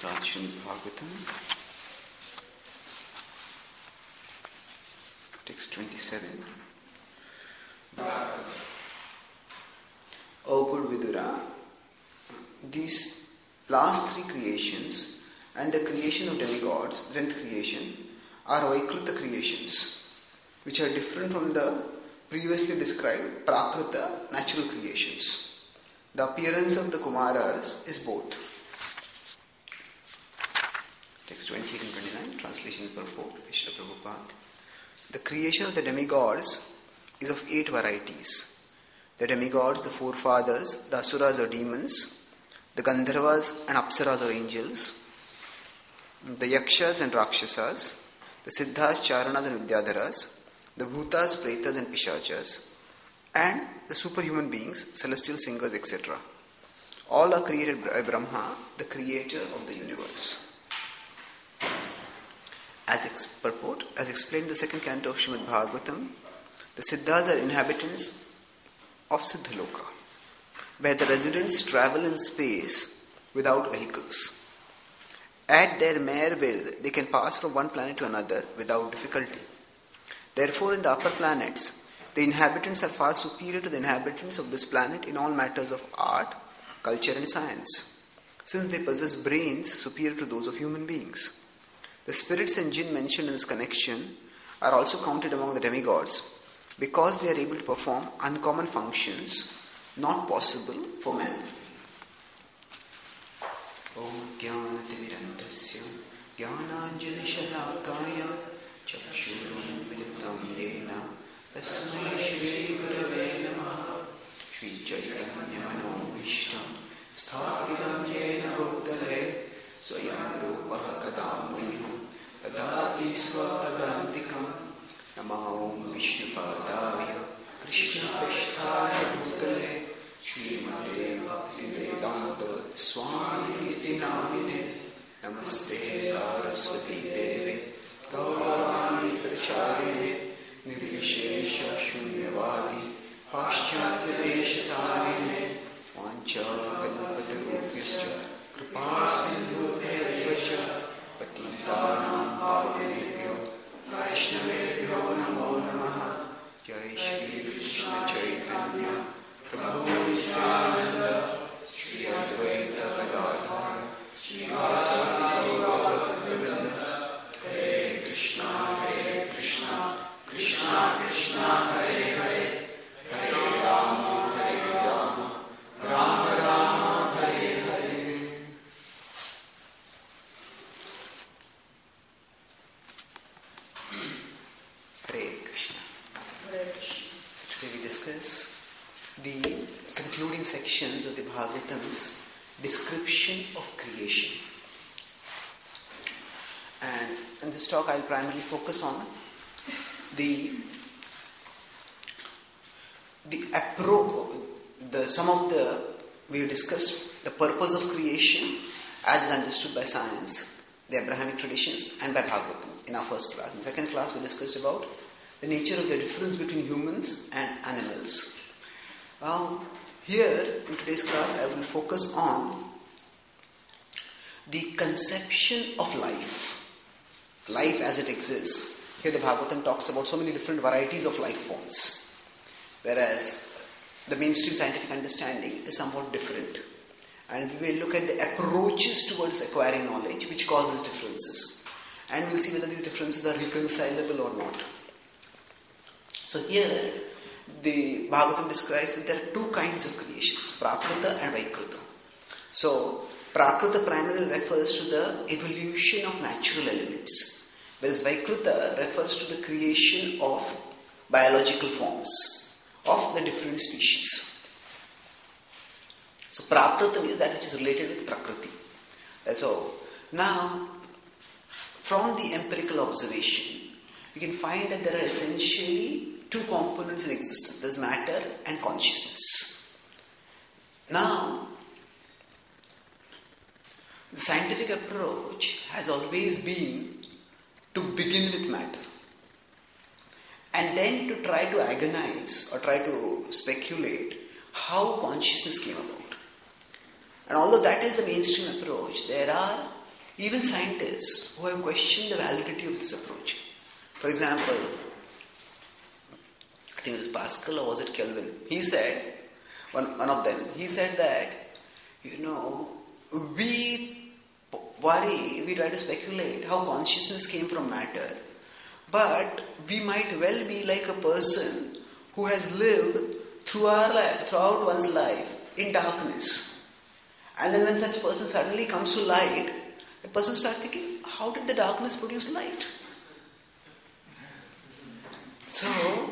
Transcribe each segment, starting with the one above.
Srimad Bhagavatam, text 27. O good Vidura, these last three creations and the creation of demigods, the 10th creation, are Vaikruta creations, which are different from the previously described Prakruta natural creations. The appearance of the Kumaras is both. Text 28 and 29, translation purport, Vishnu Prabhupada. The creation of the demigods is of 8 varieties. The demigods, the forefathers, the asuras or demons, the Gandharvas and Apsaras or angels, the Yakshas and Rakshasas, the Siddhas, Charanas and Vidyadharas, the Bhutas, Pretas and Pishachas, and the superhuman beings, celestial singers, etc. All are created by Brahma, the creator of the universe. Purport, as explained in the second canto of Srimad Bhagavatam, the Siddhas are inhabitants of Siddhaloka, where the residents travel in space without vehicles. At their mere will, they can pass from one planet to another without difficulty. Therefore, in the upper planets, the inhabitants are far superior to the inhabitants of this planet in all matters of art, culture and science, since they possess brains superior to those of human beings. The spirits and jinn mentioned in this connection are also counted among the demigods because they are able to perform uncommon functions not possible for man. Om Jnanatimirandasya Jnananjali Shalakaya Chakshurum Militam Yena Tasmai Shri Gurave Namaha Shri Chaitanya Mano Vishtam Sthapitam Yena Bhuttale Swayam Rupaha Kadamaya Tadati Swapadantikam Namahum Vishnupadaya Krishna Pasthaya Bhutale Srimate Bhaktivedanta Swami Iti Namine Namaste Saraswati Deve Gauravani Pracharine Nirvishesha Shunyavadi Paschatya Deshatarine Vancha Kalpata Rupyascha Kripa Sindhu Bhaivacha Patitanam Pavanebhyo Vaishnavebhyo Namo Namaha Jai Shri Krishna Chaitanya Prabhu Nityananda Shri Advaita Gadadhara Shri Vasadi Gaura Bhaktivinoda Hare Krishna Krishna Krishna Hare Hare Hare Rama Rama Rama Hare Hare. Hare Krishna. So today we discuss the concluding sections of the Bhagavatam's description of creation. And in this talk I will primarily focus on we have discussed the purpose of creation as is understood by science, the Abrahamic traditions and by Bhagavatam in our first class. In the second class we discussed about the nature of the difference between humans and animals. Here in today's class I will focus on the conception of life as it exists. Here the Bhagavatam talks about so many different varieties of life forms, whereas the mainstream scientific understanding is somewhat different. And we will look at the approaches towards acquiring knowledge which causes differences. And we'll see whether these differences are reconcilable or not. So here the Bhagavatam describes that there are 2 kinds of creations, Prakruta and Vaikruta. So Prakruta primarily refers to the evolution of natural elements, whereas Vaikruta refers to the creation of biological forms of the different species. So Prakruta is that which is related with Prakriti. That's all. Now, from the empirical observation, you can find that there are essentially 2 components in existence. There's matter and consciousness. Now, the scientific approach has always been to begin with matter and then to try to agonize or try to speculate how consciousness came about. And although that is the mainstream approach, there are even scientists who have questioned the validity of this approach. For example, I think it was Pascal or was it Kelvin? He said, one of them, he said that, we worry, we try to speculate how consciousness came from matter, but we might well be like a person who has lived throughout one's life in darkness. And then when such a person suddenly comes to light, the person starts thinking, how did the darkness produce light? So,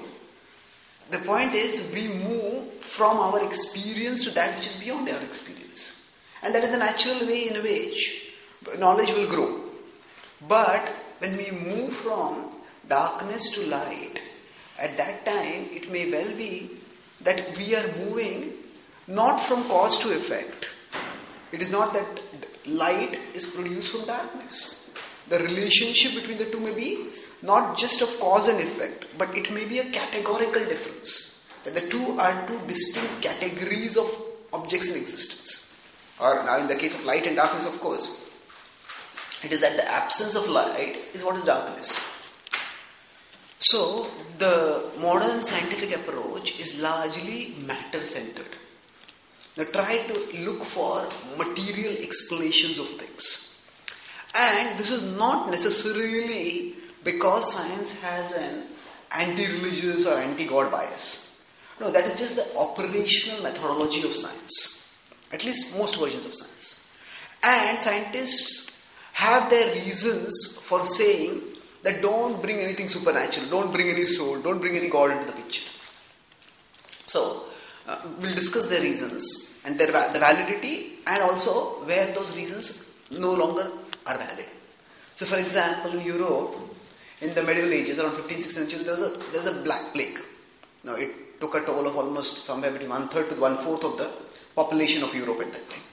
the point is, we move from our experience to that which is beyond our experience. And that is the natural way in which knowledge will grow. But when we move from darkness to light, at that time it may well be that we are moving not from cause to effect. It is not that light is produced from darkness. The relationship between the two may be not just of cause and effect, but it may be a categorical difference. That the two are two distinct categories of objects in existence. Or now in the case of light and darkness, of course, it is that the absence of light is what is darkness. So, the modern scientific approach is largely matter-centered. Now, try to look for material explanations of things. And this is not necessarily because science has an anti-religious or anti-God bias. No, that is just the operational methodology of science. At least most versions of science. And scientists have their reasons for saying that don't bring anything supernatural, don't bring any soul, don't bring any God into the picture. So, we'll discuss their reasons and the validity, and also where those reasons no longer are valid. So, for example, in Europe, in the medieval ages, around 15th, 16th century, there was a black plague. Now, it took a toll of almost somewhere between 1/3 to 1/4 of the population of Europe at that time.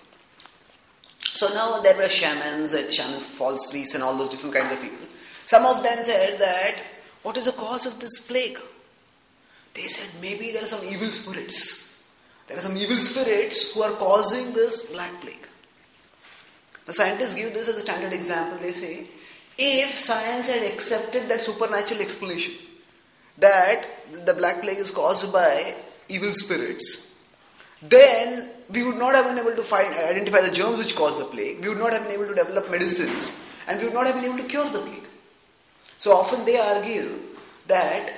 So now there were shamans, false priests, and all those different kinds of people. Some of them said that, what is the cause of this plague? They said maybe there are some evil spirits. There are some evil spirits who are causing this black plague. The scientists give this as a standard example. They say, if science had accepted that supernatural explanation, that the black plague is caused by evil spirits, then we would not have been able to identify the germs which cause the plague. We would not have been able to develop medicines, and we would not have been able to cure the plague. So often they argue that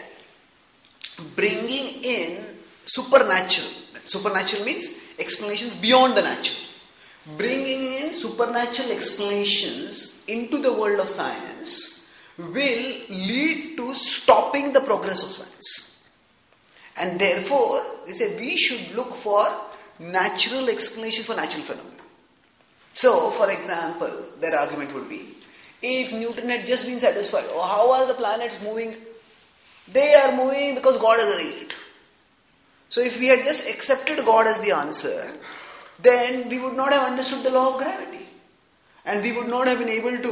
bringing in supernatural means explanations beyond the natural. Bringing in supernatural explanations into the world of science will lead to stopping the progress of science. And therefore, they say we should look for natural explanations for natural phenomena. So, for example, their argument would be, if Newton had just been satisfied, how are the planets moving? They are moving because God has arranged it. So, if we had just accepted God as the answer, then we would not have understood the law of gravity. And we would not have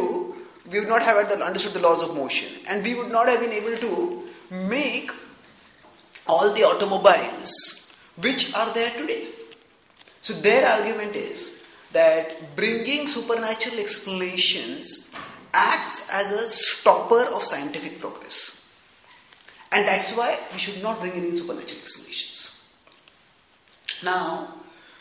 understood the laws of motion. And we would not have been able to make all the automobiles which are there today. So their argument is that bringing supernatural explanations acts as a stopper of scientific progress. And that's why we should not bring any supernatural explanations. Now,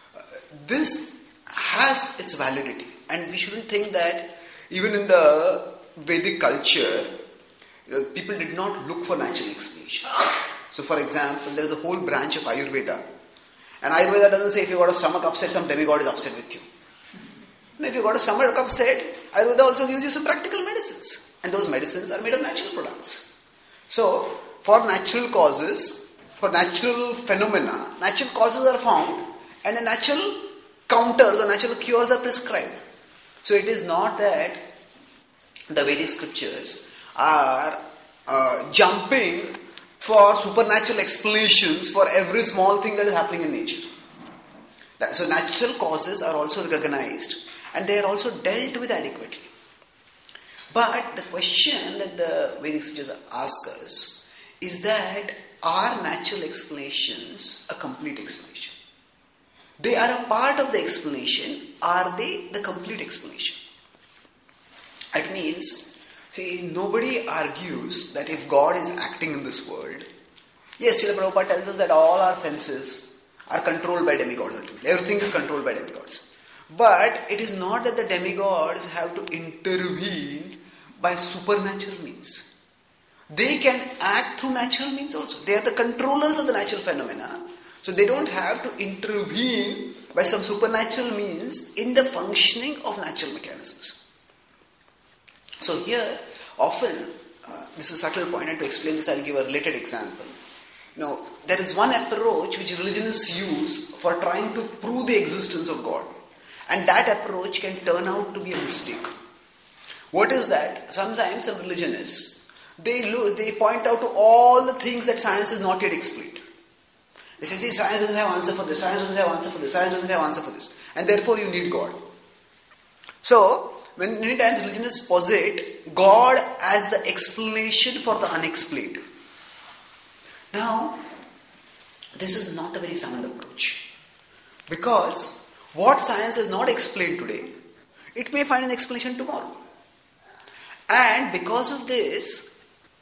this has its validity, and we shouldn't think that even in the Vedic culture, people did not look for natural explanations. So, for example, there is a whole branch of Ayurveda, and Ayurveda doesn't say if you got a stomach upset, some demigod is upset with you. No, if you got a stomach upset, Ayurveda also gives you some practical medicines, and those medicines are made of natural products. So, for natural causes, for natural phenomena, natural causes are found, and the natural counters or natural cures are prescribed. So it is not that the Vedic scriptures are jumping for supernatural explanations for every small thing that is happening in nature. So natural causes are also recognized, and they are also dealt with adequately. But the question that the Vedic scriptures ask us is that, are natural explanations a complete explanation? They are a part of the explanation. Are they the complete explanation? It means, see, nobody argues that if God is acting in this world, yes, Srila Prabhupada tells us that all our senses are controlled by demigods ultimately. Everything is controlled by demigods. But it is not that the demigods have to intervene by supernatural means. They can act through natural means also. They are the controllers of the natural phenomena. So they don't have to intervene by some supernatural means in the functioning of natural mechanisms. So here, often, this is a subtle point, and to explain this I'll give a related example. Now, there is one approach which religionists use for trying to prove the existence of God. And that approach can turn out to be a mistake. What is that? Sometimes some religionists, they point out to all the things that science has not yet explained. They say, see, science doesn't have answer for this, science doesn't have answer for this, science doesn't have answer for this. And therefore you need God. So, when many times religionists posit God as the explanation for the unexplained. Now, this is not a very sound approach. Because what science has not explained today, it may find an explanation tomorrow. And because of this,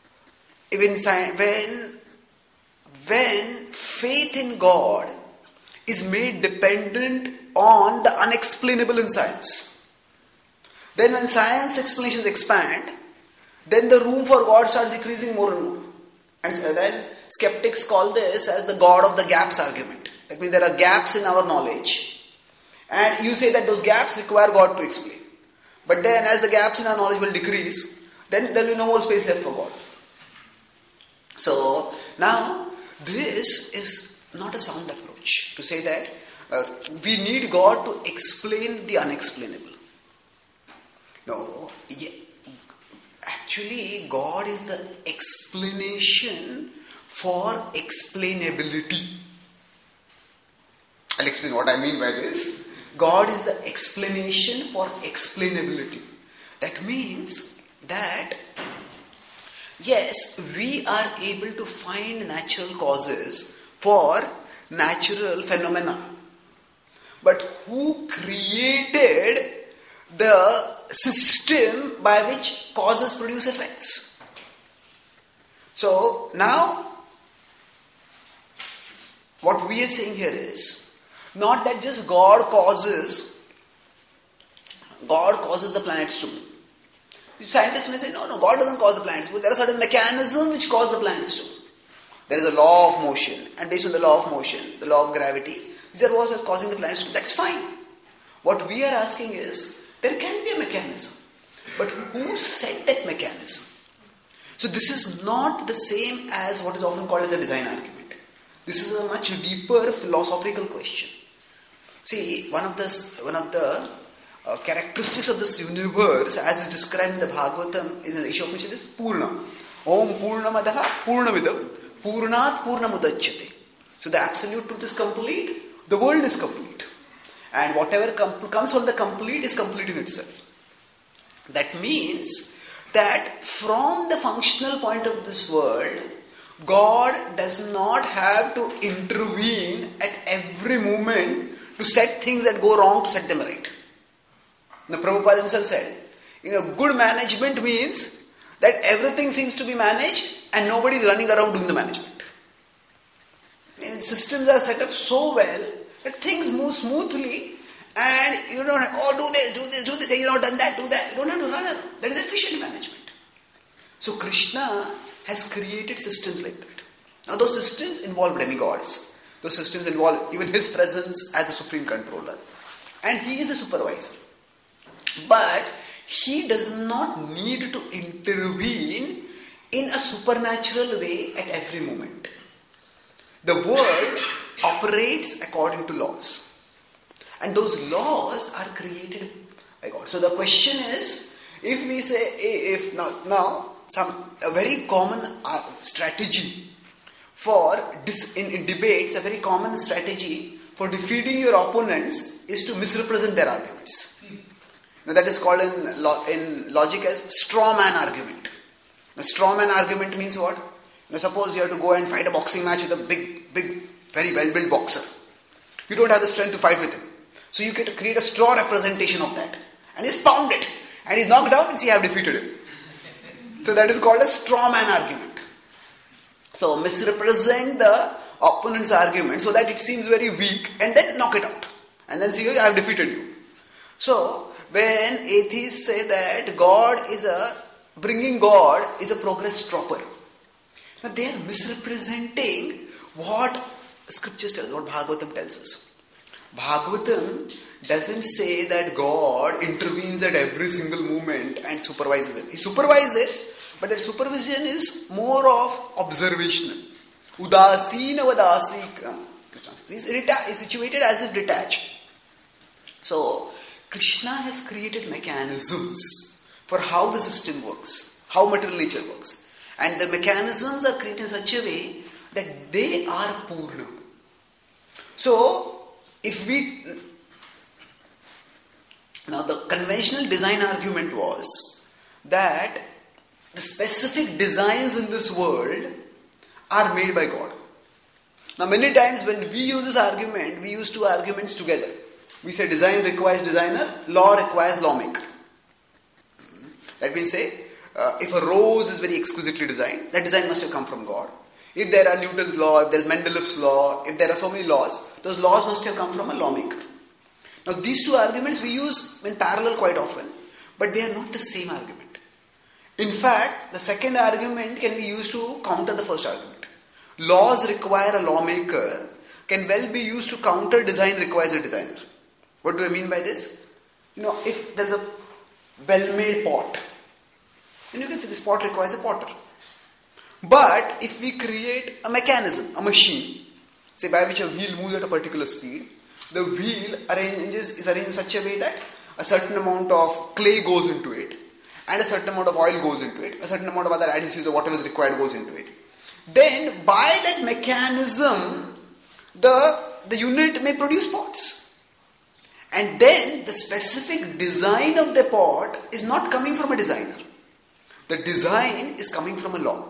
when faith in God is made dependent on the unexplainable in science, then when science explanations expand, then the room for God starts decreasing more and more. And then skeptics call this as the God of the gaps argument. That means there are gaps in our knowledge, and you say that those gaps require God to explain. But then as the gaps in our knowledge will decrease, then there will be no more space left for God. So now this is not a sound approach to say that we need God to explain the unexplainable. No, actually God is the explanation for explainability. I'll explain what I mean by this. God is the explanation for explainability. That means that yes, we are able to find natural causes for natural phenomena. But who created the system by which causes produce effects? So now, what we are saying here is not that just God causes the planets to move. Scientists may say, no, God doesn't cause the planets to move. There are certain mechanisms which cause the planets to move. There is a law of motion, and based on the law of motion, the law of gravity, these are what is causing the planets to move. That's fine. What we are asking is, there can be a mechanism, but who set that mechanism? So this is not the same as what is often called as the design argument. This is a much deeper philosophical question. See, one of the characteristics of this universe, as is described in the Bhagavatam, in the Ishopnishad, is Purna. Om Purnamadaha Purnamidam Purnat Purnamudachyate. So the absolute truth is complete, the world is complete. And whatever comes from the complete is complete in itself. That means that from the functional point of this world, God does not have to intervene at every moment to set things that go wrong to set them right. The Prabhupada himself said, good management means that everything seems to be managed and nobody is running around doing the management. Systems are set up so well that things move smoothly, and you don't have, do this, you not done that, do that. You don't have to run around. That is efficient management. So Krishna has created systems like that. Now those systems involve demigods. Those systems involve even his presence as the supreme controller. And he is the supervisor. But he does not need to intervene in a supernatural way at every moment. The world operates according to laws. And those laws are created by God. So the question is, if we say, a very common strategy for, in debates, a very common strategy for defeating your opponents is to misrepresent their arguments. Now that is called in logic as straw man argument. Now straw man argument means what? Suppose you have to go and fight a boxing match with a big, very well-built boxer. You don't have the strength to fight with him. So you get to create a straw representation of that. And just pound it. and he's knocked out and see, I have defeated him. So that is called a straw man argument. So misrepresent the opponent's argument so that it seems very weak and then knock it out. And then see, I have defeated you. So when atheists say that bringing God is a progress stopper, now they are misrepresenting what scriptures tell us, what Bhagavatam tells us. Bhagavatam doesn't say that God intervenes at every single moment and supervises it. He supervises, but that supervision is more of observational. Udasina vadasikam. Is situated as if detached. So, Krishna has created mechanisms for how the system works, how material nature works. And the mechanisms are created in such a way that they are Purna. So, now the conventional design argument was that the specific designs in this world are made by God. Now many times when we use this argument, we use two arguments together. We say design requires designer, law requires lawmaker. That means say, if a rose is very exquisitely designed, that design must have come from God. If there are Newton's law, if there is Mendeleff's law, if there are so many laws, those laws must have come from a lawmaker. Now these two arguments we use in parallel quite often, but they are not the same argument. In fact, the second argument can be used to counter the first argument. Laws require a lawmaker can well be used to counter design requires a designer. What do I mean by this? If there's a well-made pot, then you can say this pot requires a potter. But if we create a mechanism, a machine, say by which a wheel moves at a particular speed, the wheel is arranged in such a way that a certain amount of clay goes into it, and a certain amount of oil goes into it, a certain amount of other adhesives or whatever is required goes into it. Then by that mechanism, the unit may produce pots. And then the specific design of the pot is not coming from a designer. The design is coming from a law.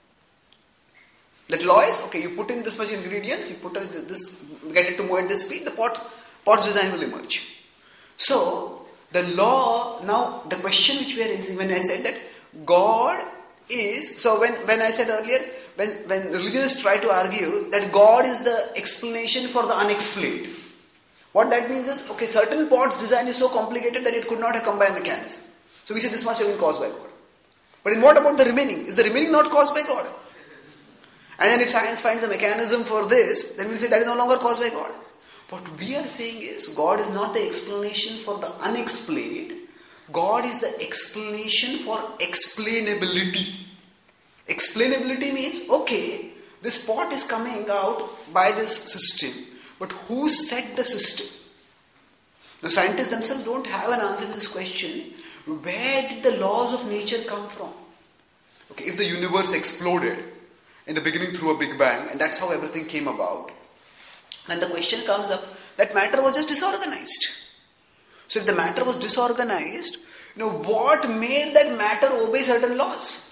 That law is, okay, you put in this much ingredients, you put this, get it to move at this speed, the pot's design will emerge. So, the law, now the question which we are raising, when I said that God is, so when I said earlier, when religionists try to argue that God is the explanation for the unexplained, what that means is, okay, certain pot's design is so complicated that it could not have come by a mechanism. So we say this must have been caused by God. But in what about the remaining? Is the remaining not caused by God? And then if science finds a mechanism for this, then we'll say that is no longer caused by God. What we are saying is, God is not the explanation for the unexplained. God is the explanation for explainability. Explainability means, okay, this pot is coming out by this system, but who set the system? The scientists themselves don't have an answer to this question. Where did the laws of nature come from? Okay, if the universe exploded in the beginning through a Big Bang, and that's how everything came about, then the question comes up that matter was just disorganized. So if the matter was disorganized, what made that matter obey certain laws?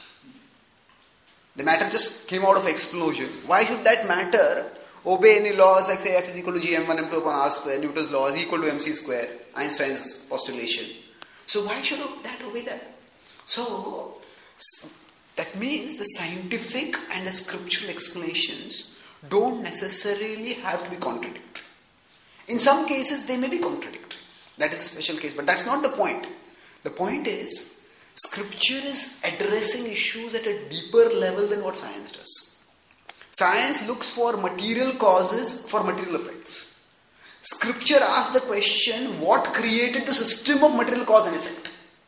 The matter just came out of explosion. Why should that matter obey any laws like say F is equal to G m1 m2 upon r square, Newton's law is equal to mc square, Einstein's postulation. So why should that obey that? So that means the scientific and the scriptural explanations don't necessarily have to be contradictory. In some cases they may be contradictory. That is a special case, but that's not the point. The point is, scripture is addressing issues at a deeper level than what science does. Science looks for material causes for material effects. Scripture asks the question, what created the system of material cause and effect?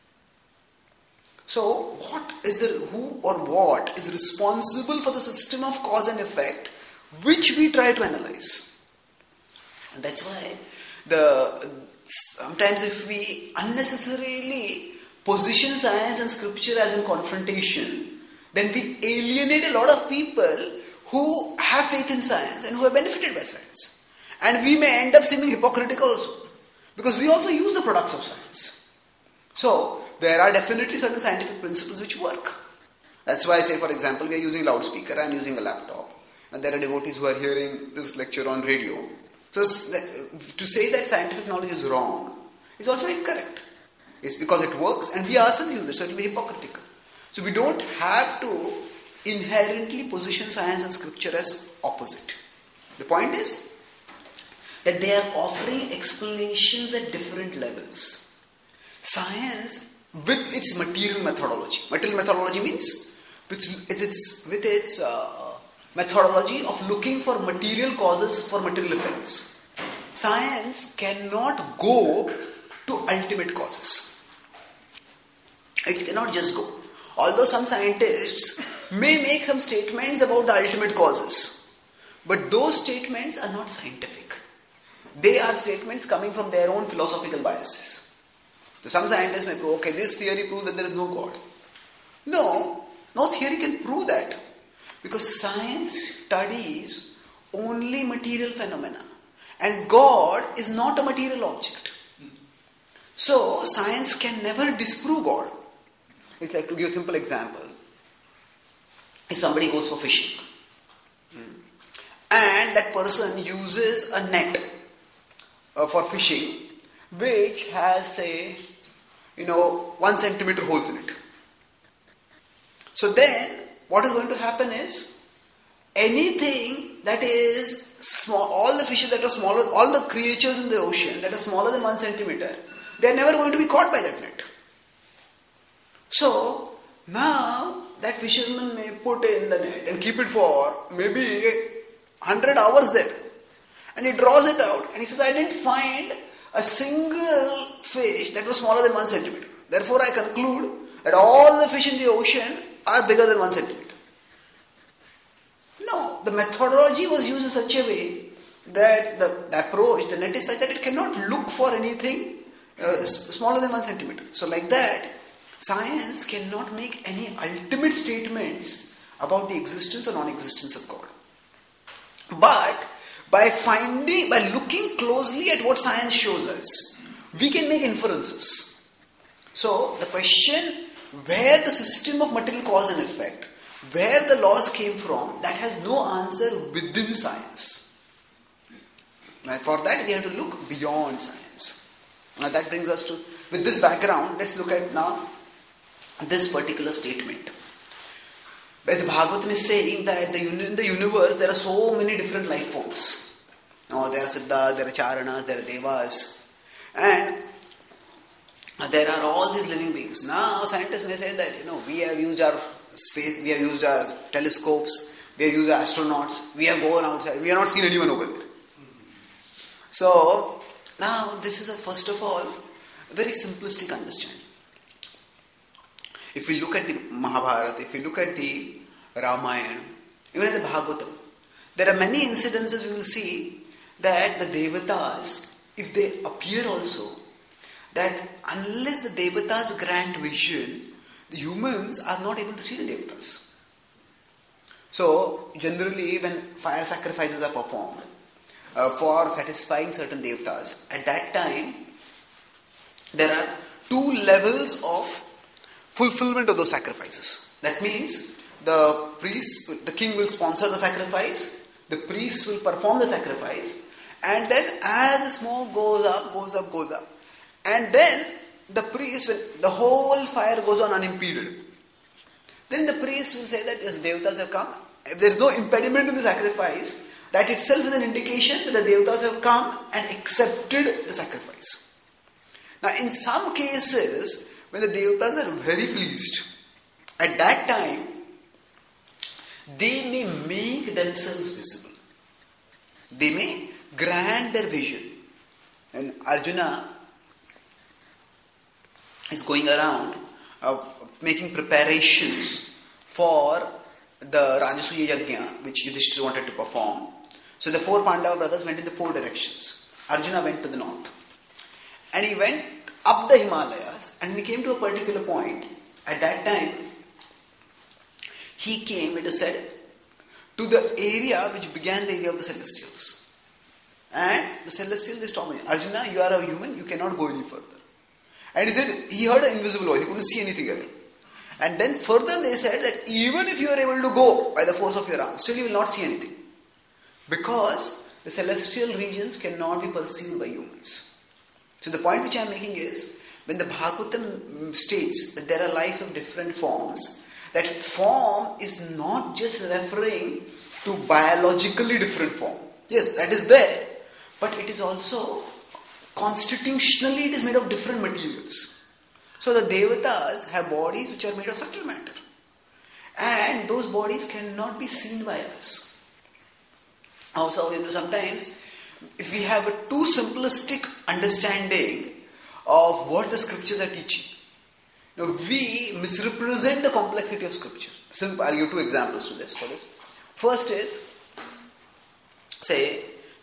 So, who or what is responsible for the system of cause and effect, which we try to analyze. And that's why sometimes if we unnecessarily position science and scripture as in confrontation, then we alienate a lot of people who have faith in science and who are benefited by science. And we may end up seeming hypocritical also, because we also use the products of science. So, there are definitely certain scientific principles which work. That's why I say, for example, we are using loudspeaker, I am using a laptop, and there are devotees who are hearing this lecture on radio. So, to say that scientific knowledge is wrong is also incorrect. It's because it works and we ourselves use it, so it will be hypocritical. So we don't have to inherently position science and scripture as opposite. The point is that they are offering explanations at different levels. Science with its material methodology. Material methodology means with its methodology of looking for material causes for material effects. Science cannot go to ultimate causes. It cannot just go. Although some scientists may make some statements about the ultimate causes, but those statements are not scientific. They are statements coming from their own philosophical biases. So some scientists may prove, okay, this theory proves that there is no God. No theory can prove that. Because science studies only material phenomena. And God is not a material object. So science can never disprove God. It's like, to give a simple example, if somebody goes for fishing and that person uses a net for fishing which has, say, 1 centimeter holes in it. So then what is going to happen is, anything that is small, all the fishes that are smaller, all the creatures in the ocean that are smaller than 1 centimeter, they are never going to be caught by that net. So now that fisherman may put in the net and keep it for maybe 100 hours there. And he draws it out and he says, I didn't find a single fish that was smaller than 1 centimeter. Therefore I conclude that all the fish in the ocean are bigger than 1 centimeter. No, the methodology was used in such a way that the approach, the net is such that it cannot look for anything smaller than 1 centimeter. So like that, science cannot make any ultimate statements about the existence or non-existence of God. But by looking closely at what science shows us, we can make inferences. So the question where the system of material cause and effect, where the laws came from, that has no answer within science. And for that we have to look beyond science. Now that brings us to, with this background, let's look at now this particular statement. Where the Bhagavatam is saying that in the universe there are so many different life forms. Now there are Siddhas, there are Charanas, there are Devas, and there are all these living beings. Now scientists may say that we have used our space, we have used our telescopes, we have used our astronauts, we have gone outside, we have not seen anyone over there. So now this is first of all a very simplistic understanding. If we look at the Mahabharata, if we look at the Ramayana, even in the Bhagavatam, there are many incidences we will see that the Devatas, if they appear also, that unless the Devatas grant vision, the humans are not able to see the Devatas. So, generally when fire sacrifices are performed for satisfying certain Devatas, at that time, there are 2 levels of fulfillment of those sacrifices. That means the king will sponsor the sacrifice, the priest will perform the sacrifice, and then as the smoke goes up, and then the priest, when the whole fire goes on unimpeded, then the priest will say that yes, Devatas have come. If there is no impediment in the sacrifice, that itself is an indication that the Devatas have come and accepted the sacrifice. Now in some cases, when the Devatas are very pleased, at that time, they may make themselves visible. They may grant their vision. And Arjuna is going around making preparations for the Rajasuya Yajna, which Yudhishthira wanted to perform. So the 4 Pandava brothers went in the 4 directions. Arjuna went to the north. And he went up the Himalayas, and when he came to a particular point, at that time, he came, it is said, to the area which began the area of the Celestials. And the Celestials, they told me, Arjuna, you are a human, you cannot go any further. And he said, he heard an invisible voice, he couldn't see anything else. And then further they said that even if you are able to go by the force of your arm, still you will not see anything. Because the celestial regions cannot be perceived by humans. So the point which I am making is, when the Bhagavatam states that there are life of different forms, that form is not just referring to biologically different form. Yes, that is there. But it is also constitutionally, it is made of different materials. So the Devatas have bodies which are made of subtle matter. And those bodies cannot be seen by us. Also, sometimes if we have a too simplistic understanding of what the scriptures are teaching, we misrepresent the complexity of scripture. Simple, I'll give two examples to this. First is, say,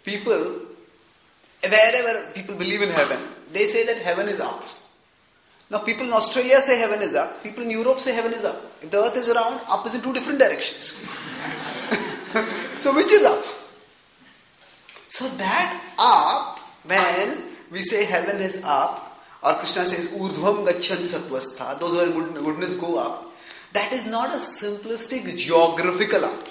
wherever people believe in heaven, they say that heaven is up. Now people in Australia say heaven is up, people in Europe say heaven is up. If the earth is round, up is in two different directions. So which is up? So that up, when we say heaven is up, or Krishna says urdhvam gachanti sattvastha, those who are in goodness go up, that is not a simplistic geographical up.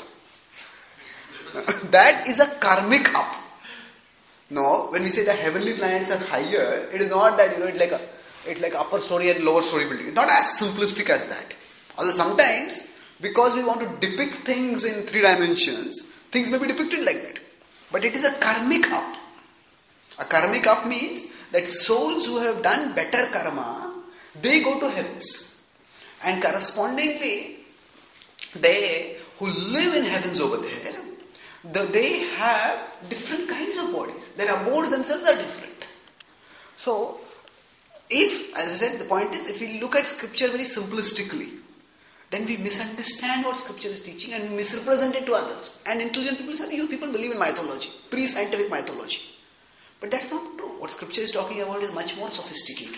That is a karmic up. No, when we say the heavenly planets are higher, it is not that it's like upper story and lower story building. It's not as simplistic as that. Although sometimes, because we want to depict things in 3 dimensions, things may be depicted like that. But it is a karmic up. A karmic up means that souls who have done better karma, they go to heavens. And correspondingly, they who live in heavens over there, they have different kinds of bodies. Their abodes themselves are different. So, if, as I said, the point is, if we look at scripture very simplistically, then we misunderstand what scripture is teaching and misrepresent it to others. And intelligent people say, you people believe in mythology, pre-scientific mythology. But that's not true. What scripture is talking about is much more sophisticated.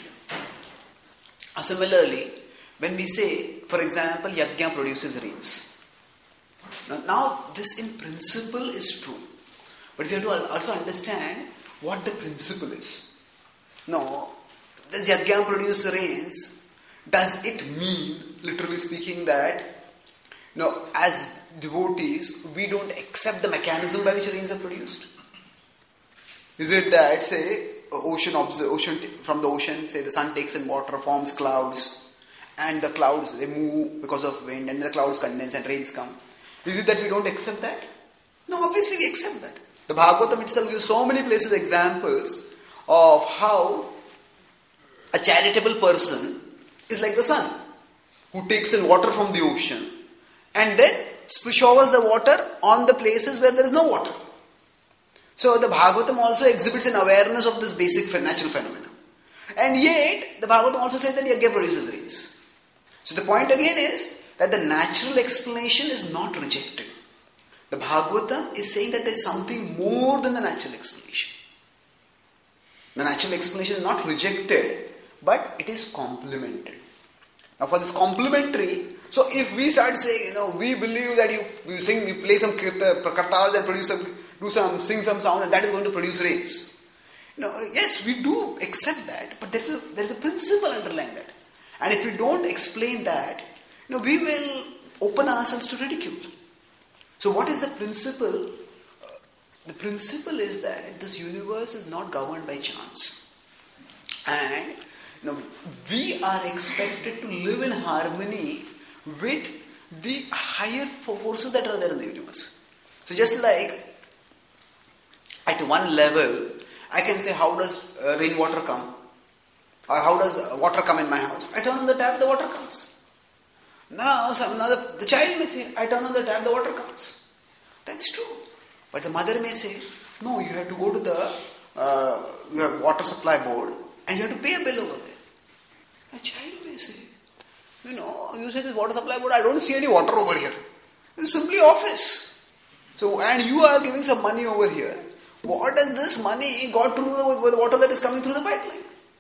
Similarly, when we say, for example, yajna produces rains. Now, this in principle is true. But we have to also understand what the principle is. No, does yajna produce rains? Does it mean, literally speaking, that as devotees, we don't accept the mechanism by which rains are produced? Is it that, say, ocean from the ocean, say the sun takes in water, forms clouds, and the clouds, they move because of wind, and the clouds condense and rains come? Is it that we don't accept that? No, obviously we accept that. The Bhagavatam itself gives so many places examples of how a charitable person is like the sun, who takes in water from the ocean and then showers the water on the places where there is no water. So the Bhagavatam also exhibits an awareness of this basic natural phenomena. And yet, the Bhagavatam also says that yajna produces rains. So the point again is that the natural explanation is not rejected. The Bhagavatam is saying that there is something more than the natural explanation. The natural explanation is not rejected, but it is complemented. Now for this complementary, so if we start saying, we believe that you play some kartavas and sing some sound and that is going to produce rains. Yes, we do accept that, but there is a principle underlying that. And if we don't explain that, we will open ourselves to ridicule. So what is the principle? The principle is that this universe is not governed by chance. And we are expected to live in harmony with the higher forces that are there in the universe. So just like at one level, I can say, how does rainwater come? Or how does water come in my house? I turn on the tap, the water comes. Now, the child may say, I turn on the tap, the water comes. That's true. But the mother may say, no, you have to go to the your water supply board and you have to pay a bill over there. A child may say, you say this water supply board, I don't see any water over here. It's simply office. So, and you are giving some money over here. What does this money got to do with the water that is coming through the pipeline?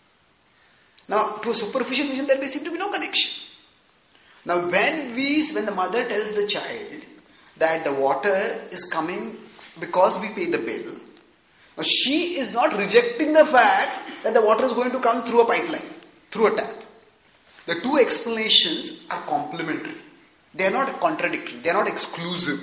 Now, to a superficial vision, there may seem to be no connection. Now, when the mother tells the child that the water is coming because we pay the bill, now she is not rejecting the fact that the water is going to come through a pipeline, through a tap. The two explanations are complementary. They are not contradictory. They are not exclusive.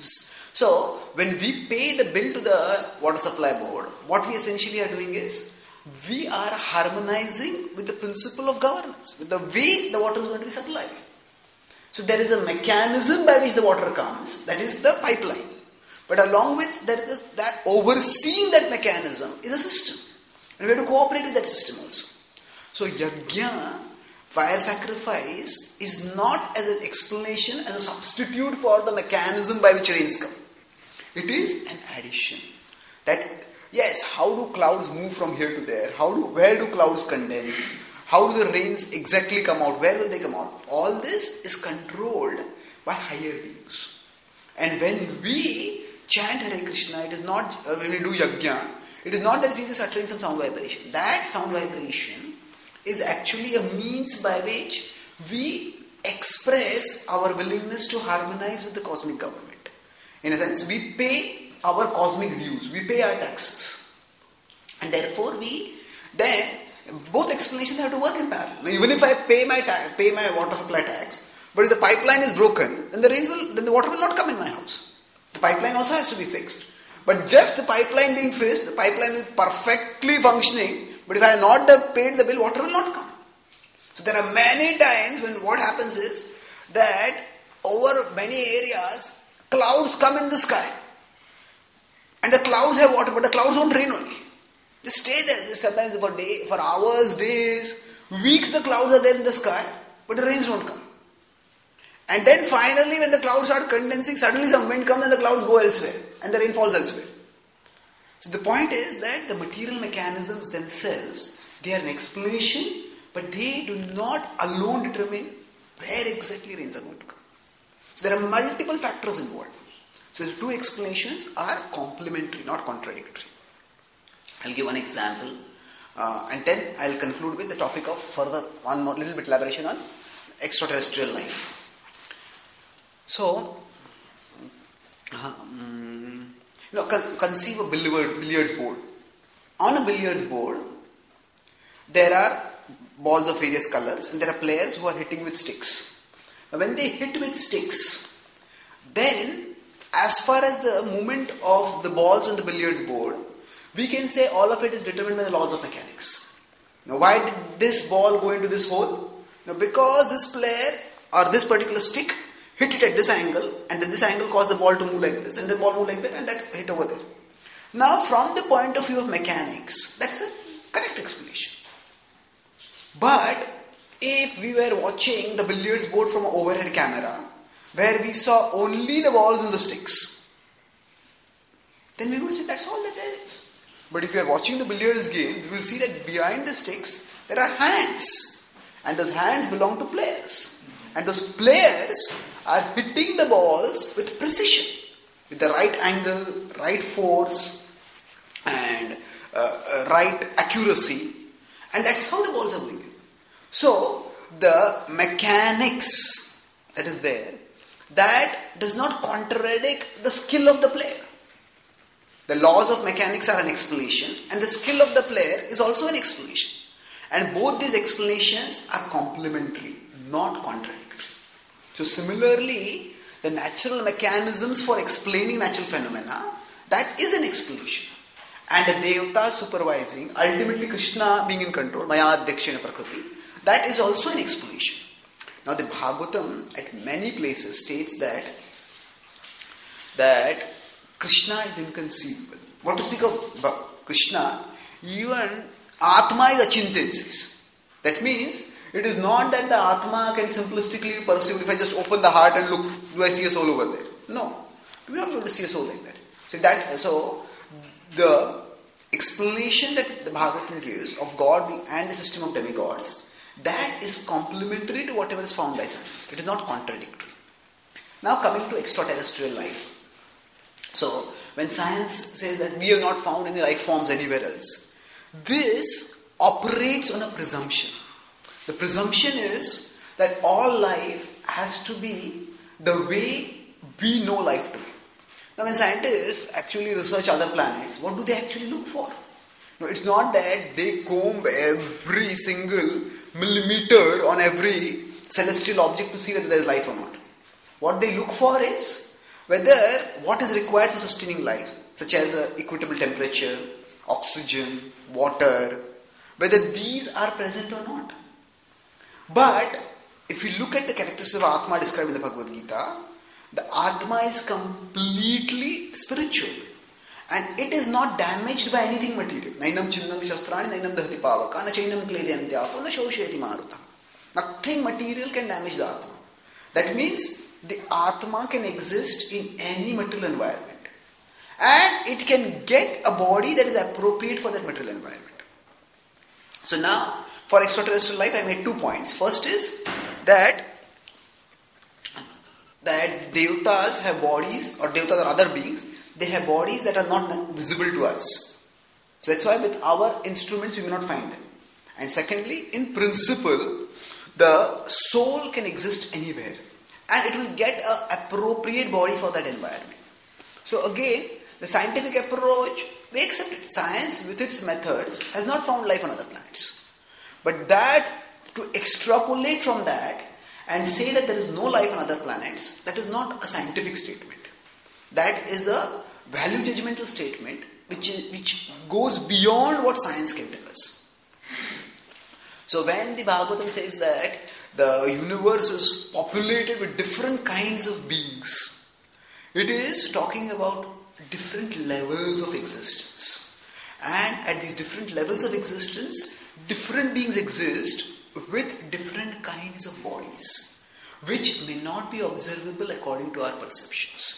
So, when we pay the bill to the water supply board, what we essentially are doing is, we are harmonizing with the principle of governance, with the way the water is going to be supplied. So there is a mechanism by which the water comes, that is the pipeline. But along with that overseeing that mechanism is a system. And we have to cooperate with that system also. So yajna, fire sacrifice, is not as an explanation, as a substitute for the mechanism by which rains come. It is an addition. That, yes, how do clouds move from here to there? Where do clouds condense? How do the rains exactly come out? Where will they come out? All this is controlled by higher beings. And when we chant Hare Krishna, it is not, when we do yajna, it is not that we are just uttering some sound vibration. That sound vibration is actually a means by which we express our willingness to harmonize with the cosmic government. In a sense, we pay our cosmic dues, we pay our taxes. And therefore both explanations have to work in parallel. Even if I pay my water supply tax, but if the pipeline is broken, then the water will not come in my house. The pipeline also has to be fixed. But just the pipeline being fixed, the pipeline is perfectly functioning, but if I have not paid the bill, water will not come. So there are many times when what happens is that over many areas, clouds come in the sky. And the clouds have water, but the clouds don't rain only. They stay there. Sometimes for hours, days, weeks the clouds are there in the sky, but the rains don't come. And then finally when the clouds start condensing, suddenly some wind comes and the clouds go elsewhere. And the rain falls elsewhere. So the point is that the material mechanisms themselves, they are an explanation, but they do not alone determine where exactly rains are going to come. So there are multiple factors involved. So the two explanations are complementary, not contradictory. I'll give one example and then I'll conclude with the topic of further one more little bit elaboration on extraterrestrial life. So, conceive a billiards board. On a billiards board, there are balls of various colors and there are players who are hitting with sticks. Now, when they hit with sticks, then as far as the movement of the balls on the billiards board, we can say all of it is determined by the laws of mechanics. Now, why did this ball go into this hole? Now, because this player or this particular stick hit it at this angle, and then this angle caused the ball to move like this, and the ball moved like that, and that hit over there. Now, from the point of view of mechanics, that's a correct explanation. But if we were watching the billiards board from an overhead camera, where we saw only the balls and the sticks, then we would say that's all that there is. But if you are watching the billiards game, you will see that behind the sticks, there are hands. And those hands belong to players. And those players are hitting the balls with precision, with the right angle, right force, and right accuracy. And that's how the balls are going in. So, the mechanics that is there, that does not contradict the skill of the player. The laws of mechanics are an explanation, and the skill of the player is also an explanation. And both these explanations are complementary, not contradictory. So similarly, the natural mechanisms for explaining natural phenomena, that is an explanation. And the Devata supervising, ultimately Krishna being in control, Maya Adhyakshena Prakriti, that is also an explanation. Now the Bhagavatam at many places states that Krishna is inconceivable. What to speak of Krishna? Even Atma is Achintya. That means it is not that the Atma can simplistically perceive, if I just open the heart and look, do I see a soul over there? No. You are not able to see a soul like that. So the explanation that the Bhagavatam gives of God and the system of demigods, that is complementary to whatever is found by science. It is not contradictory. Now coming to extraterrestrial life. So when science says that we have not found any life forms anywhere else, this operates on a presumption. The presumption is that all life has to be the way we know life to be. Now when scientists actually research other planets, what do they actually look for? No, it's not that they comb every single millimeter on every celestial object to see whether there is life or not. What they look for is whether what is required for sustaining life, such as equitable temperature, oxygen, water, whether these are present or not. But if you look at the characteristics of Atma described in the Bhagavad Gita, the Atma is completely spiritual. And it is not damaged by anything material. Nainam chinnam shastrani, nainam dahati pavaka, na chainam kledyantyapa, na shoshayati maruta. Nothing material can damage the Atma. That means the Atma can exist in any material environment. And it can get a body that is appropriate for that material environment. So now, for extraterrestrial life, I made 2 points. First is that Devatas have bodies, or Devatas or other beings, they have bodies that are not visible to us. So that's why with our instruments we may not find them. And secondly, in principle, the soul can exist anywhere. And it will get an appropriate body for that environment. So again, the scientific approach, we accept it. Science with its methods has not found life on other planets. But that, to extrapolate from that and say that there is no life on other planets, that is not a scientific statement. That is a value judgmental statement which goes beyond what science can tell us. So when the Bhagavatam says that the universe is populated with different kinds of beings, it is talking about different levels of existence. And at these different levels of existence, different beings exist with different kinds of bodies, which may not be observable according to our perceptions.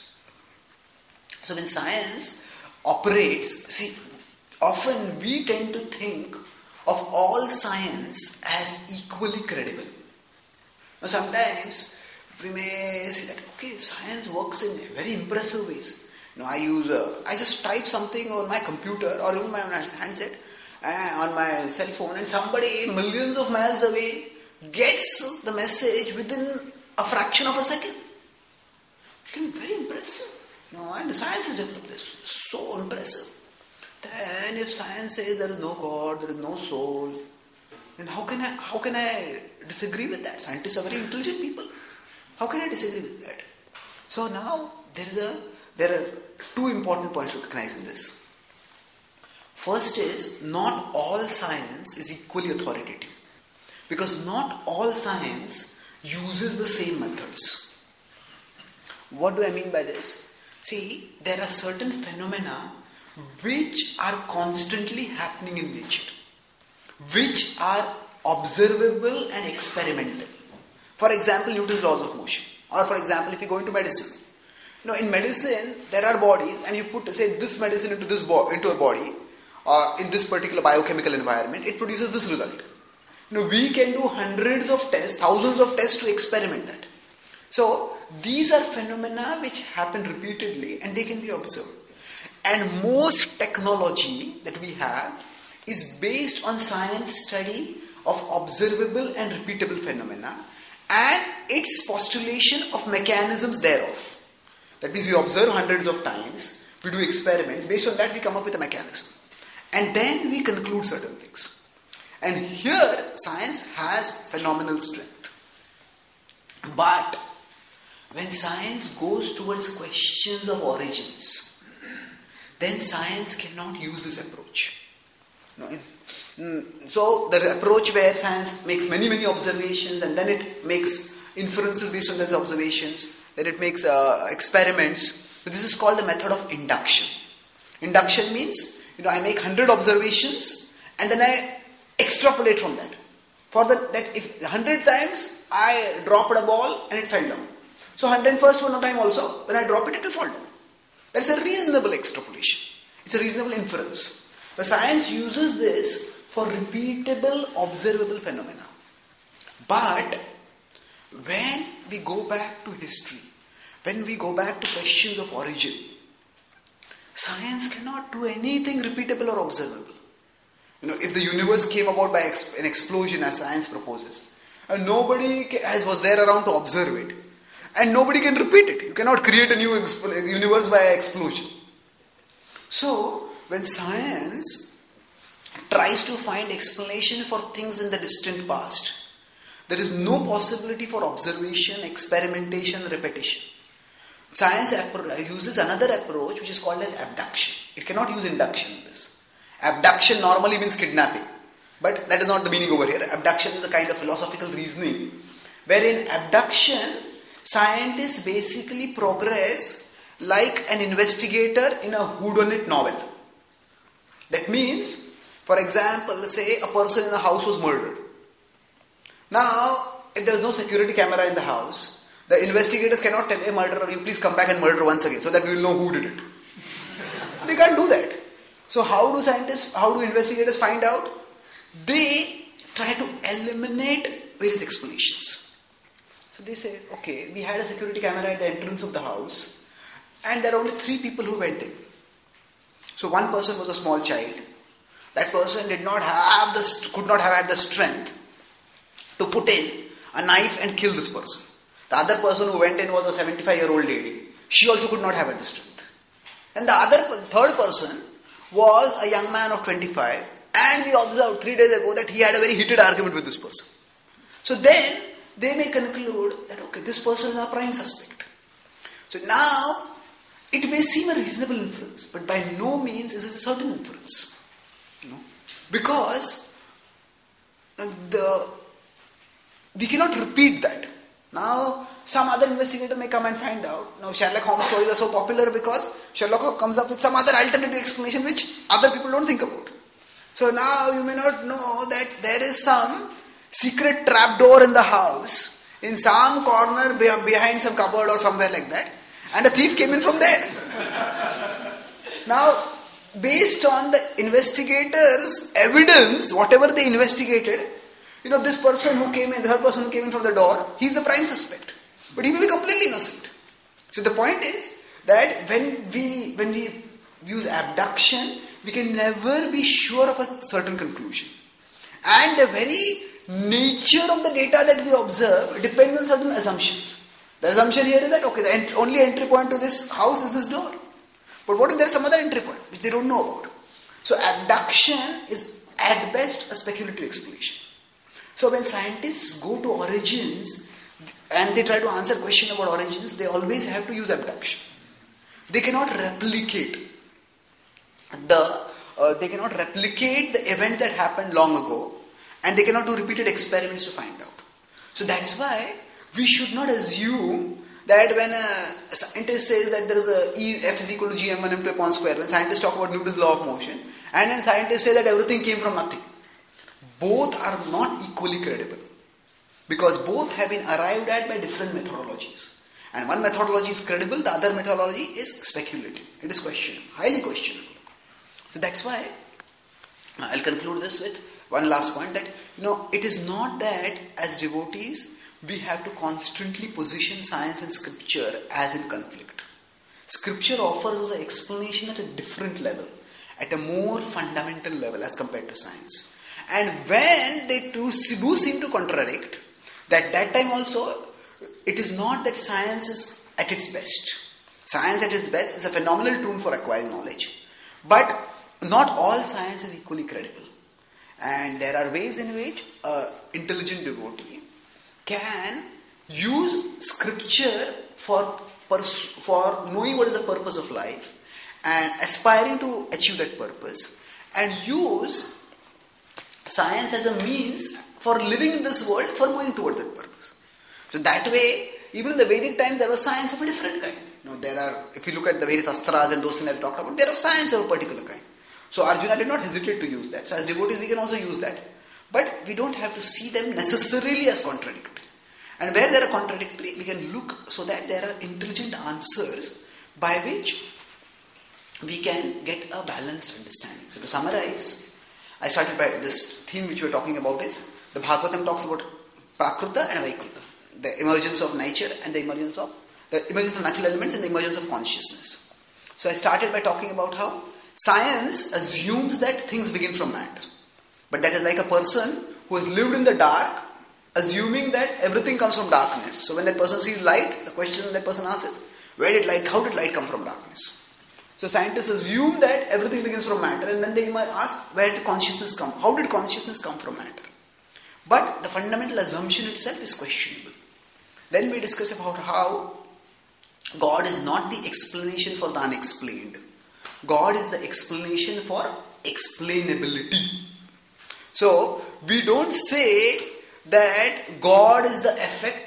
So when science operates, often we tend to think of all science as equally credible. Now sometimes we may say that, okay, science works in very impressive ways. I just type something on my computer or even my handset, on my cell phone, and somebody millions of miles away gets the message within a fraction of a second. It can be very impressive. And the science has developed this. So impressive. Then if science says there is no God, there is no soul, then how can I disagree with that? Scientists are very intelligent people. How can I disagree with that? So now there are 2 important points to recognize in this. First is, not all science is equally authoritative. Because not all science uses the same methods. What do I mean by this? See, there are certain phenomena which are constantly happening in nature, which are observable and experimental. For example, Newton's laws of motion. Or for example, if you go into medicine. In medicine, there are bodies, and you put, say, this medicine into a body, in this particular biochemical environment, it produces this result. We can do hundreds of tests, thousands of tests to experiment that. So, these are phenomena which happen repeatedly and they can be observed. And most technology that we have is based on science study of observable and repeatable phenomena and its postulation of mechanisms thereof. That means we observe hundreds of times, we do experiments, based on that we come up with a mechanism. And then we conclude certain things. And here science has phenomenal strength. But when science goes towards questions of origins, then science cannot use this approach. So the approach where science makes many observations and then it makes inferences based on those observations, then it makes experiments. So this is called the method of induction. Induction means, I make 100 observations and then I extrapolate from that. That if 100 times I dropped a ball and it fell down. So 101st one time also, when I drop it, it will fall down. That's a reasonable extrapolation. It's a reasonable inference. The science uses this for repeatable, observable phenomena. But when we go back to history, when we go back to questions of origin, science cannot do anything repeatable or observable. If the universe came about by an explosion as science proposes, and nobody was there around to observe it, and nobody can repeat it. You cannot create a new universe by explosion. So, when science tries to find explanation for things in the distant past, there is no possibility for observation, experimentation, repetition. Science uses another approach which is called as abduction. It cannot use induction in this. Abduction normally means kidnapping. But that is not the meaning over here. Abduction is a kind of philosophical reasoning, wherein abduction, scientists basically progress like an investigator in a whodunit novel. That means, for example, say a person in a house was murdered. Now, if there is no security camera in the house, the investigators cannot tell a murderer, you please come back and murder once again so that we will know who did it. They can't do that. So how do investigators find out? They try to eliminate various explanations. So they say, okay, we had a security camera at the entrance of the house and there are only 3 people who went in. So one person was a small child. That person could not have had the strength to put in a knife and kill this person. The other person who went in was a 75-year-old lady. She also could not have had the strength. And the third person was a young man of 25, and we observed 3 days ago that he had a very heated argument with this person. So then they may conclude that okay, this person is a prime suspect. So now it may seem a reasonable inference, but by no means is it a certain inference. Because we cannot repeat that. Now, some other investigator may come and find out. Now, Sherlock Holmes stories are so popular because Sherlock Holmes comes up with some other alternative explanation which other people don't think about. So now you may not know that there is some secret trapdoor in the house, in some corner behind some cupboard or somewhere like that, and a thief came in from there. Now, based on the investigators' evidence, whatever they investigated, this person who came in, the third person who came in from the door, he's the prime suspect. But he may be completely innocent. So the point is that when we use abduction, we can never be sure of a certain conclusion. And the very nature of the data that we observe depends on certain assumptions. The assumption here is that, okay, the only entry point to this house is this door. But what if there is some other entry point which they don't know about? So abduction is at best a speculative explanation. So when scientists go to origins and they try to answer question about origins, they always have to use abduction. They cannot replicate the event that happened long ago, and they cannot do repeated experiments to find out. So that's why we should not assume that when a scientist says that there is a F is equal to gm1 m2 upon square, when scientists talk about Newton's law of motion, and when scientists say that everything came from nothing, both are not equally credible, because both have been arrived at by different methodologies. And one methodology is credible, the other methodology is speculative. It is questionable, highly questionable. So that's why I'll conclude this with one last point, that it is not that as devotees we have to constantly position science and scripture as in conflict. Scripture offers us an explanation at a different level, at a more fundamental level as compared to science. And when they do seem to contradict, that time also, it is not that science is at its best. Science at its best is a phenomenal tool for acquiring knowledge. But not all science is equally credible. And there are ways in which an intelligent devotee can use scripture for knowing what is the purpose of life and aspiring to achieve that purpose, and use science as a means for living in this world, for moving towards that purpose. So that way, even in the Vedic times, there was science of a different kind. If you look at the various astras and those things that I talked about, there are science of a particular kind. So Arjuna did not hesitate to use that. So as devotees, we can also use that. But we don't have to see them necessarily as contradictory. And where they are contradictory, we can look so that there are intelligent answers by which we can get a balanced understanding. So to summarize, I started by this theme which we are talking about is the Bhagavatam talks about Prakruta and Vaikruta, the emergence of nature and the emergence of natural elements and the emergence of consciousness. So I started by talking about how science assumes that things begin from matter. But that is like a person who has lived in the dark, assuming that everything comes from darkness. So when that person sees light, the question that person asks is, how did light come from darkness? So scientists assume that everything begins from matter, and then they might ask, where did consciousness come? How did consciousness come from matter? But the fundamental assumption itself is questionable. Then we discuss about how God is not the explanation for the unexplained. God is the explanation for explainability. So we don't say that God is the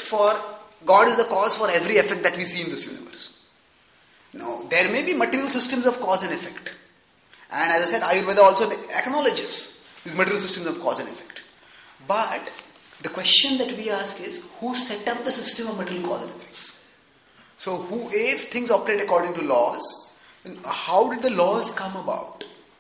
cause for every effect that we see in this universe. No, there may be material systems of cause and effect. And as I said, Ayurveda also acknowledges these material systems of cause and effect. But the question that we ask is, who set up the system of material cause and effects? So if things operate according to laws, then how did the laws come about?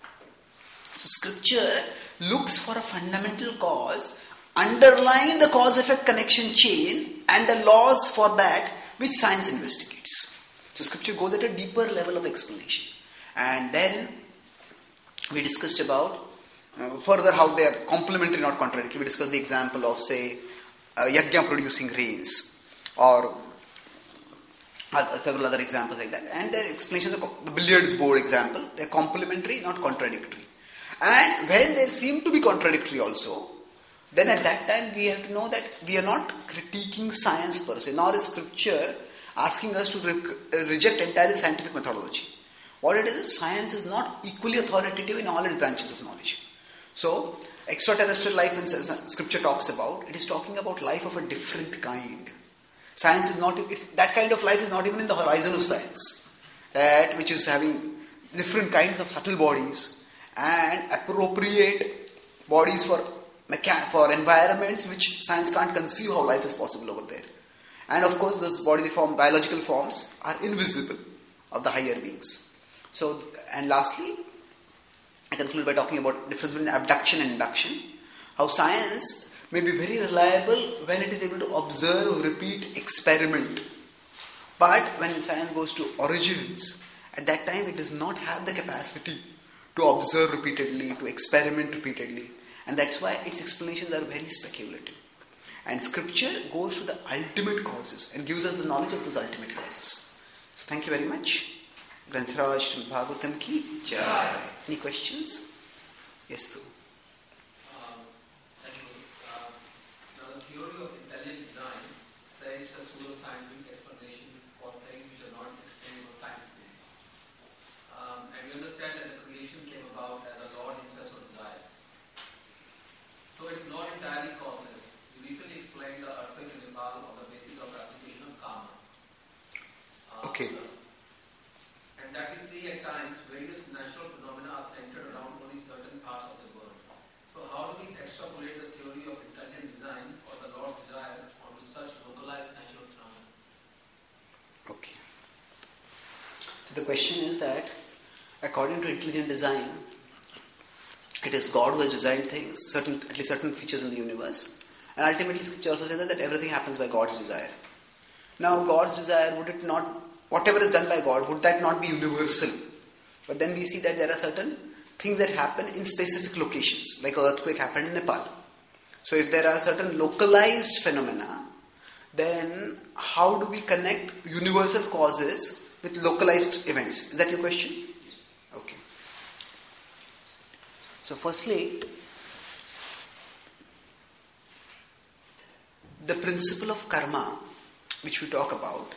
So scripture looks for a fundamental cause underlying the cause-effect connection chain and the laws for that which science investigates. So scripture goes at a deeper level of explanation. And then we discussed about further how they are complementary, not contradictory. We discussed the example of, say, yajna producing rains, or several other examples like that. And the explanation of the billiards board example, they are complementary, not contradictory. And when they seem to be contradictory also, then at that time we have to know that we are not critiquing science per se, nor is scripture asking us to reject entirely scientific methodology. What it is, science is not equally authoritative in all its branches of knowledge. So, extraterrestrial life in scripture talks about, it is talking about life of a different kind. Science is not, that kind of life is not even in the horizon of science. That which is having different kinds of subtle bodies and appropriate bodies for environments which science can't conceive how life is possible over there. And of course, those biological forms are invisible of the higher beings. So, and lastly, I conclude by talking about difference between abduction and induction. How science may be very reliable when it is able to observe or repeat experiment. But when science goes to origins, at that time it does not have the capacity to observe repeatedly, to experiment repeatedly. And that's why its explanations are very speculative. And scripture goes to the ultimate causes and gives us the knowledge of those ultimate causes. So thank you very much. Granth-Raj Srimad Bhagavatam ki jai. Any questions? Yes, Prabhu. Thank you. Now the theory of intelligent design says it's a pseudo-scientific explanation for things which are not explainable scientifically. And we understand that the creation came about as a Lord himself so desired. So it's not entirely causeless. You recently explained the earthquake in Nepal on the basis of the application of karma. Okay. And that we see at times various natural phenomena are centered around only certain parts of the world. So how do we extrapolate the theory of intelligent design or the Lord's desire onto such localized natural phenomena? Okay. So the question is that according to intelligent design, it is God who has designed things, at least certain features in the universe. And ultimately scripture also says that everything happens by God's desire. Now God's desire, would it not, whatever is done by God, would that not be universal? But then we see that there are certain things that happen in specific locations, like an earthquake happened in Nepal. So if there are certain localized phenomena, then how do we connect universal causes with localized events? Is that your question? Okay. So firstly, the principle of karma, which we talk about,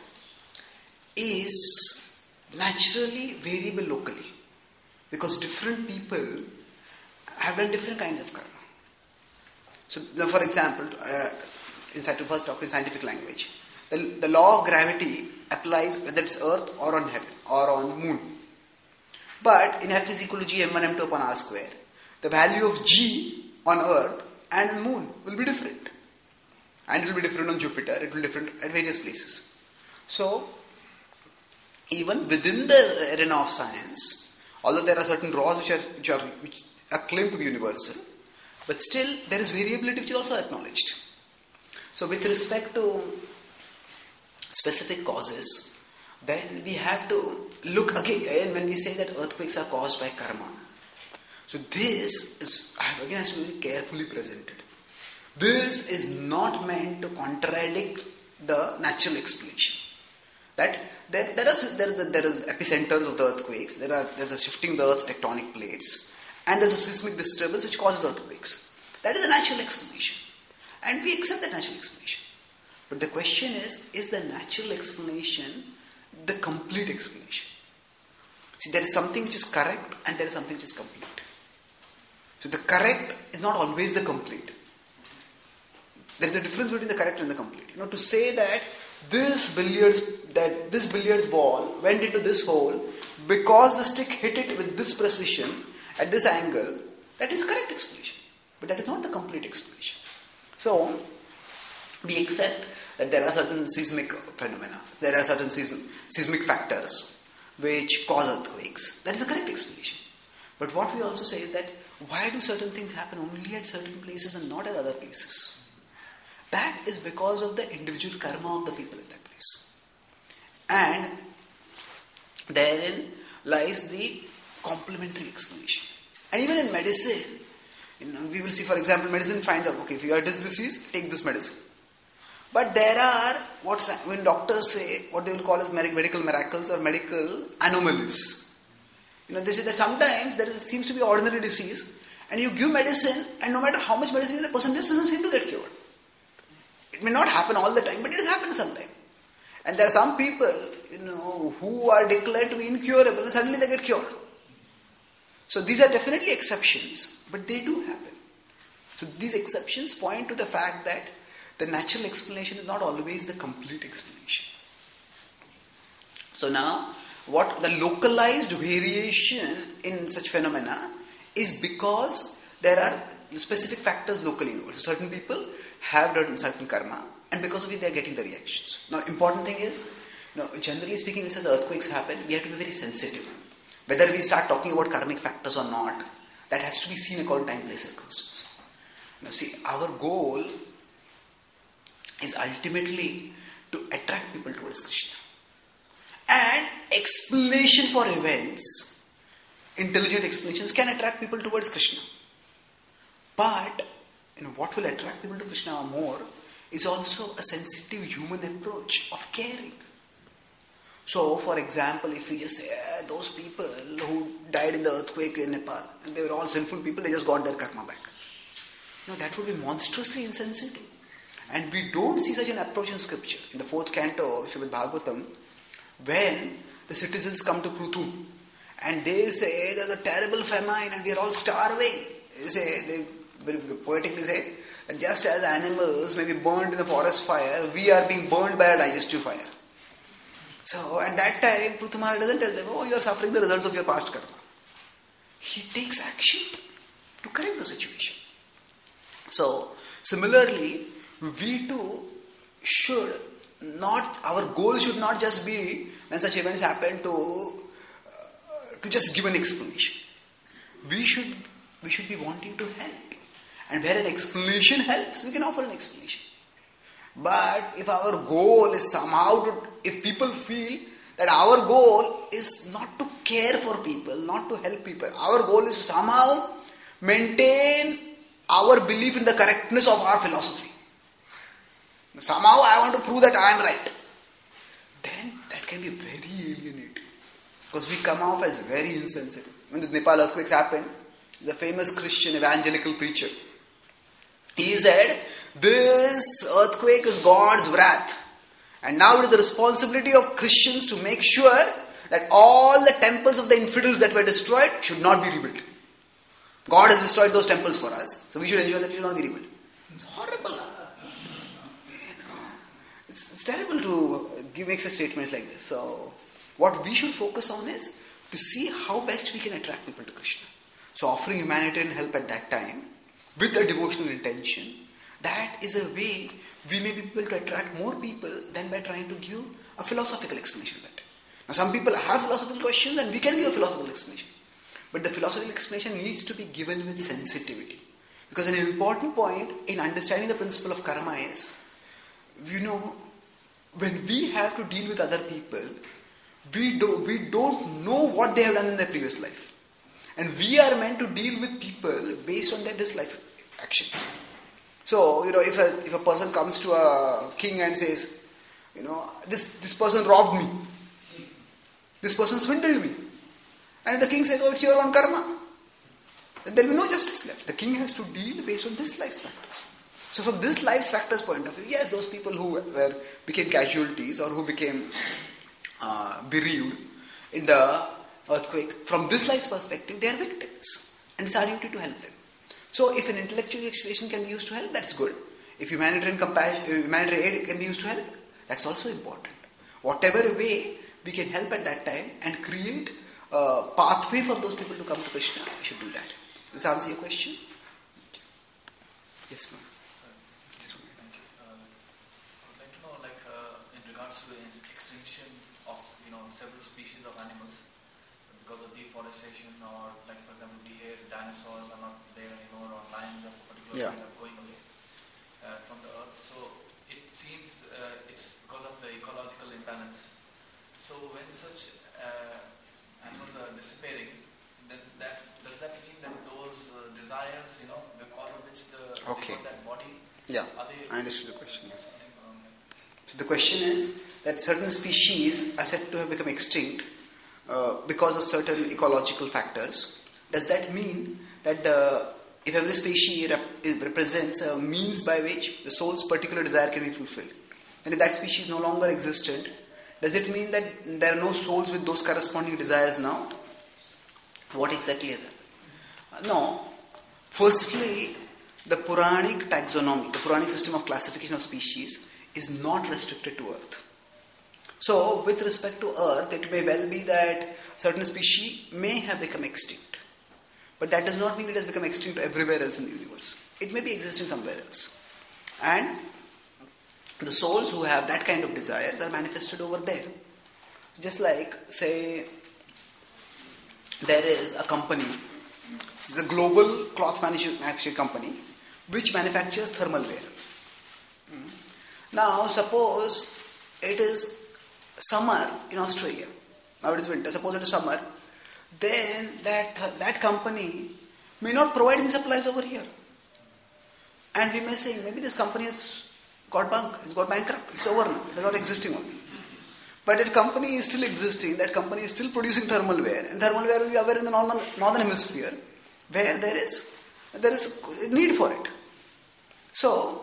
is naturally variable locally, because different people have done different kinds of karma. So, for example, first talk in scientific language, the law of gravity applies whether it's Earth or on heaven or on moon. But in F is equal to g m1 m2 upon r square, the value of g on Earth and moon will be different. And it will be different on Jupiter, it will be different at various places. So, even within the arena of science, although there are certain laws which are claimed to be universal, but still there is variability which is also acknowledged. So with respect to specific causes, then we have to look again when we say that earthquakes are caused by karma. So this is, again, has to be carefully presented. This is not meant to contradict the natural explanation. That there are epicenters of the earthquakes. There's a shifting the Earth's tectonic plates, and there's a seismic disturbance which causes earthquakes. That is a natural explanation, and we accept that natural explanation. But the question is the natural explanation the complete explanation? See, there is something which is correct, and there is something which is complete. So the correct is not always the complete. There is a difference between the correct and the complete. To say that this billiards ball went into this hole because the stick hit it with this precision at this angle, that is correct explanation. But that is not the complete explanation. So we accept that there are certain seismic phenomena, there are certain seismic factors which cause earthquakes. That is the correct explanation. But what we also say is that why do certain things happen only at certain places and not at other places? That is because of the individual karma of the people at that place. And therein lies the complementary explanation. And even in medicine, we will see, for example, medicine finds out, okay, if you have this disease, take this medicine. But there are, when doctors say, what they will call as medical miracles or medical anomalies. They say that sometimes there seems to be ordinary disease, and you give medicine, and no matter how much medicine the person just doesn't seem to get cured. It may not happen all the time, but it has happened sometime. And there are some people, who are declared to be incurable, and suddenly they get cured. So these are definitely exceptions, but they do happen. So these exceptions point to the fact that the natural explanation is not always the complete explanation. So now, what the localized variation in such phenomena is because there are specific factors locally involved. So certain people have certain karma, and because of it they are getting the reactions. Now, important thing is, generally speaking, as earthquakes happen, we have to be very sensitive. Whether we start talking about karmic factors or not, that has to be seen according to time, place, circumstance. See, our goal is ultimately to attract people towards Krishna. And explanation for events, intelligent explanations can attract people towards Krishna. But, what will attract people to Krishna more is also a sensitive human approach of caring. So, for example, if we just say, those people who died in the earthquake in Nepal, and they were all sinful people, they just got their karma back. That would be monstrously insensitive. And we don't see such an approach in scripture. In the 4th canto, Srimad Bhagavatam, when the citizens come to Pruthum, and they say, there's a terrible famine and we are all starving. They very poetically say, that just as animals may be burned in a forest fire, we are being burned by a digestive fire. So at that time, Pruthhu Maharaj doesn't tell them, you are suffering the results of your past karma. He takes action to correct the situation. So, similarly, we too should not, our goal should not just be, when such events happen, to just give an explanation. We should be wanting to help. And where an explanation helps, we can offer an explanation. But if our goal is somehow if people feel that our goal is not to care for people, not to help people, our goal is to somehow maintain our belief in the correctness of our philosophy. Somehow I want to prove that I am right. Then that can be very alienating. Because we come off as very insensitive. When the Nepal earthquakes happened, the famous Christian evangelical preacher, he said, this earthquake is God's wrath. And now it is the responsibility of Christians to make sure that all the temples of the infidels that were destroyed should not be rebuilt. God has destroyed those temples for us, so we should ensure that it should not be rebuilt. It's horrible. It's terrible to make such statements like this. So, what we should focus on is to see how best we can attract people to Krishna. So, offering humanitarian help at that time with a devotional intention, that is a way we may be able to attract more people than by trying to give a philosophical explanation of that. Now, some people have philosophical questions and we can give a philosophical explanation. But the philosophical explanation needs to be given with sensitivity. Because an important point in understanding the principle of karma is, when we have to deal with other people, we don't know what they have done in their previous life. And we are meant to deal with people based on this life actions. So, if a person comes to a king and says, this person robbed me, this person swindled me, and the king says, it's your own karma, then there will be no justice left. The king has to deal based on this life's factors. So from this life's factors point of view, yes, those people who became casualties or who became bereaved in the earthquake, from this life's perspective, they are victims. And it's our duty to help them. So if an intellectual expression can be used to help, that's good. If humanitarian aid can be used to help, that's also important. Whatever way we can help at that time and create a pathway for those people to come to Krishna, we should do that. Does that answer your question? Yes, ma'am. Thank you. I would like to know, in regards to the extinction of, several species of animals because of deforestation, or for example, dinosaurs are not there anymore, or lions of a particular breed are going away from the earth. So it seems it's because of the ecological imbalance. So when such animals are dissipating, then does that mean that those desires, because of which they got that body, I understood the question. So the question is that certain species are said to have become extinct because of certain ecological factors. Does that mean that if every species represents a means by which the soul's particular desire can be fulfilled, and if that species is no longer existent, does it mean that there are no souls with those corresponding desires now? What exactly is that? No. Firstly, the Puranic taxonomy, the Puranic system of classification of species, is not restricted to Earth. So, with respect to Earth, it may well be that certain species may have become extinct. But that does not mean it has become extinct everywhere else in the universe. It may be existing somewhere else. And the souls who have that kind of desires are manifested over there. Just like, say, there is a company, it's a global cloth manufacturing company, which manufactures thermal wear. Now, suppose it is summer in Australia. Now it is winter. Suppose it is summer. Then that company may not provide any supplies over here. And we may say, maybe this company has got bankrupt. It's over now. It is not existing only. But that company is still existing. That company is still producing thermal wear. And thermal wear will be available in the northern hemisphere, where there is need for it. So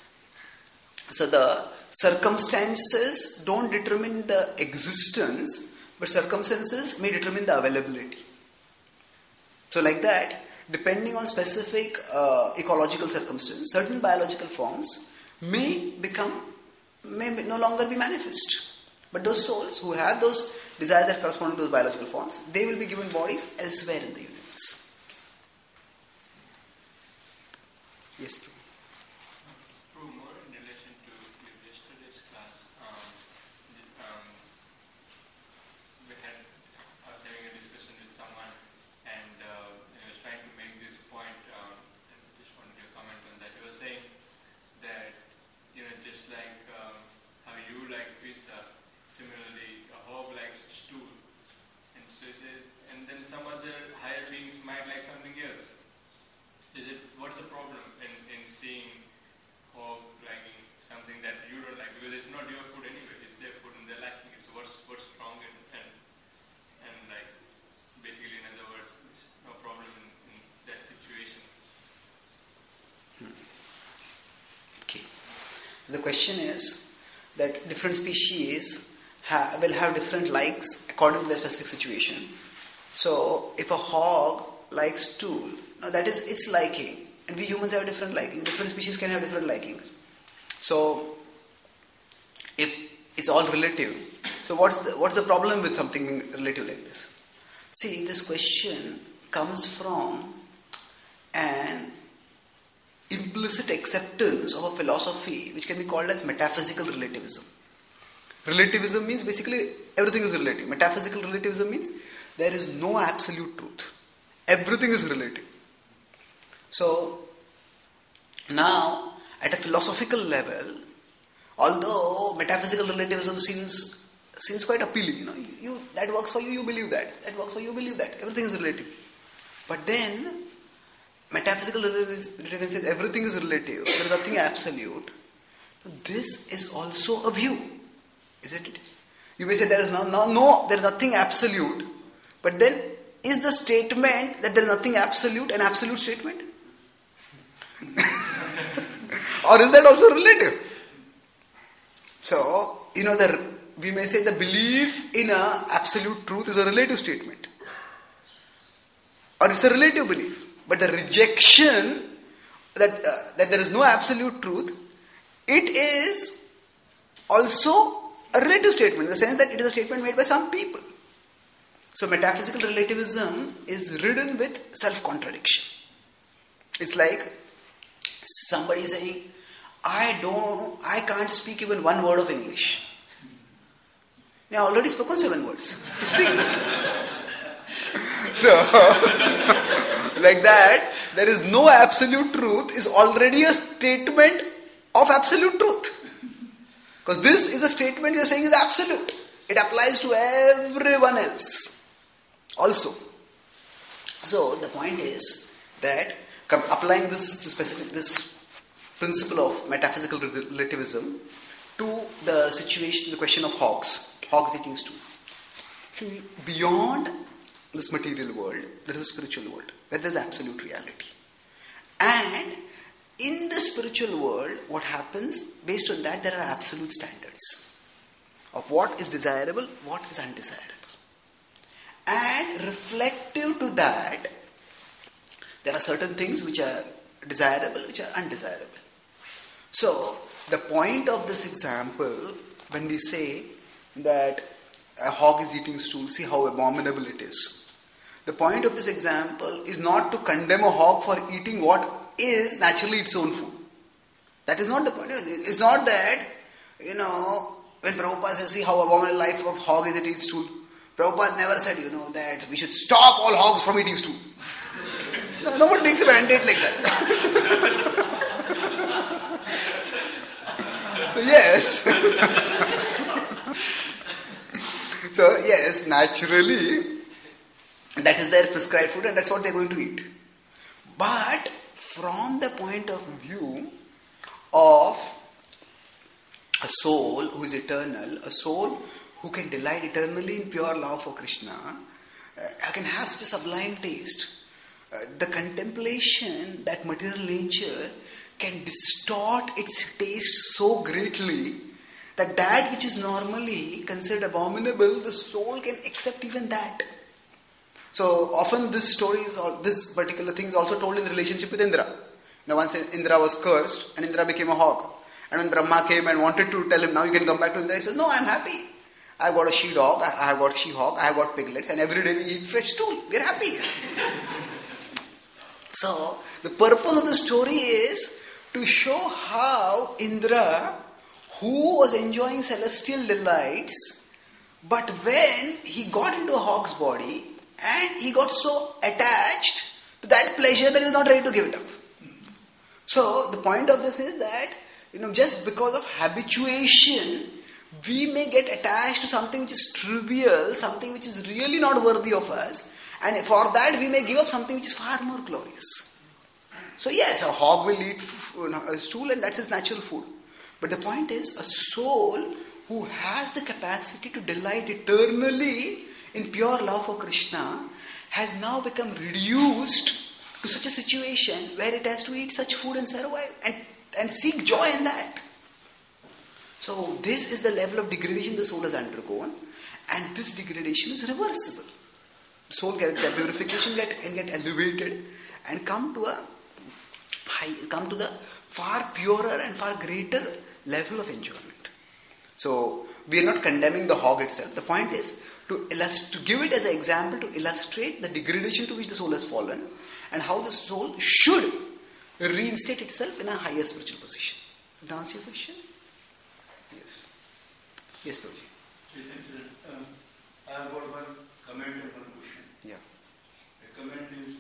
the circumstances don't determine the existence, but circumstances may determine the availability. So like that, depending on specific ecological circumstances, certain biological forms may no longer be manifest. But those souls who have those desires that correspond to those biological forms, they will be given bodies elsewhere in the universe. Yes, please. More in relation to your yesterday's class, I was having a discussion with someone, and I was trying to make this point, and just wanted your comment on that. He was saying that, just like how you like pizza, similarly a hog likes stool, and so he says, and then some other higher beings might like something else. What's the problem in seeing hog liking something that you don't like? Because it's not your food anyway, it's their food and they're liking it. So what's wrong and basically, in other words, there's no problem in that situation. Okay. The question is that different species will have different likes according to their specific situation. So if a hog likes stool, now that is its liking. And we humans have different liking. Different species can have different likings. So, if it's all relative, so what's the problem with something being relative like this? See, this question comes from an implicit acceptance of a philosophy which can be called as metaphysical relativism. Relativism means basically everything is relative. Metaphysical relativism means there is no absolute truth. Everything is relative. So, now, at a philosophical level, although metaphysical relativism seems quite appealing, that works for you, you believe that. That works for you, believe that. Everything is relative. But then, metaphysical relativism says everything is relative. There is nothing absolute. This is also a view, isn't it? You may say there is there is nothing absolute. But then, is the statement that there is nothing absolute an absolute statement? Or is that also relative? So, we may say the belief in an absolute truth is a relative statement. Or it's a relative belief. But the rejection that there is no absolute truth, it is also a relative statement in the sense that it is a statement made by some people. So metaphysical relativism is ridden with self-contradiction. It's like somebody saying, I can't speak even one word of English. I already spoken 7 words. You speak this. So, like that, there is no absolute truth is already a statement of absolute truth. Because this is a statement you are saying is absolute. It applies to everyone else also. So, the point is that applying this to this principle of metaphysical relativism to the situation, the question of hogs eating stool. See, beyond this material world, there is a spiritual world where there is absolute reality. And in the spiritual world, what happens, based on that, there are absolute standards of what is desirable, what is undesirable. And reflective to that, there are certain things which are desirable, which are undesirable. So, the point of this example, when we say that a hog is eating stool, see how abominable it is. The point of this example is not to condemn a hog for eating what is naturally its own food. That is not the point. It's not that, when Prabhupada says, see how abominable life of hog is, it eats stool. Prabhupada never said, that we should stop all hogs from eating stool. Nobody makes a mandate like that. So yes. So yes, naturally, that is their prescribed food and that's what they're going to eat. But from the point of view of a soul who is eternal, a soul who can delight eternally in pure love for Krishna, can have such a sublime taste. The contemplation that material nature can distort its taste so greatly that which is normally considered abominable, the soul can accept even that. So often this story is, or this particular thing is also told in relationship with Indra. Once Indra was cursed and Indra became a hog. And when Brahma came and wanted to tell him, now you can come back to Indra, he says, no, I'm happy. I've got a she-dog, I have got she-hog, I have got piglets, and every day we eat fresh stool. We're happy. So, the purpose of the story is to show how Indra, who was enjoying celestial delights, but when he got into a hog's body, and he got so attached to that pleasure that he was not ready to give it up. So, the point of this is that, just because of habituation, we may get attached to something which is trivial, something which is really not worthy of us, and for that we may give up something which is far more glorious. So yes, a hog will eat a stool and that's his natural food. But the point is, a soul who has the capacity to delight eternally in pure love for Krishna has now become reduced to such a situation where it has to eat such food and survive and seek joy in that. So this is the level of degradation the soul has undergone, and this degradation is reversible. The soul can get purification, can get elevated and come to the far purer and far greater level of enjoyment. So we are not condemning the hog itself. The point is to give it as an example to illustrate the degradation to which the soul has fallen and how the soul should reinstate itself in a higher spiritual position. Did I answer your question? Yes. Yes, Prabhuji. I have got one comment and one question. Yeah. The comment is,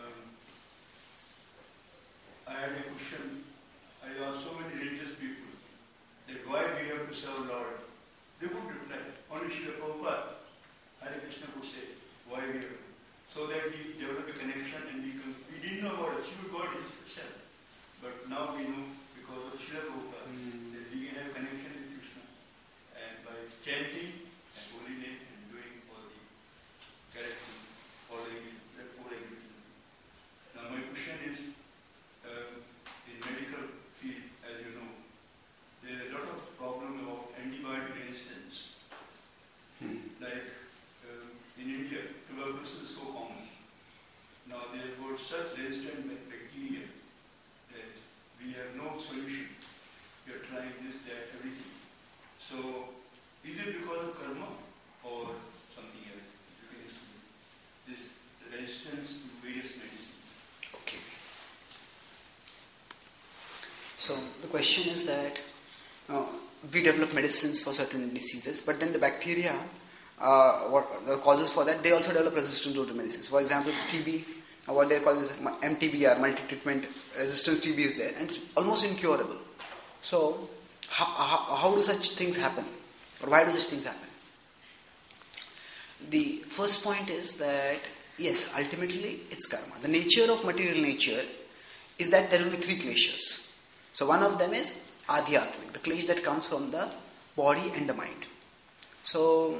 I had a question. I asked so many religious people that why we have to serve Lord. They would reply, only Srila Prabhupada, Hare Krishna would say, why we have to. So that we develop a connection and we didn't know about achieve God himself. But now we know because of Srila Prabhupada that we can have connection with Krishna. And by chanting and holy name and doing all the correct things, following the four agreements. Now my question is, in medical field, as you know, this, that, everything. So, is it because of karma or something else? You can explain this resistance to various medicines. Okay. So the question is that we develop medicines for certain diseases, but then the bacteria, what the causes for that, they also develop resistance to the medicines. For example, TB, what they call MTBR, multi-treatment resistant TB is there, and it's almost incurable. So how do such things happen? Or why do such things happen? The first point is that, yes, ultimately it's karma. The nature of material nature is that there will be three kleshas. So one of them is adhyatmic, the klesh that comes from the body and the mind. So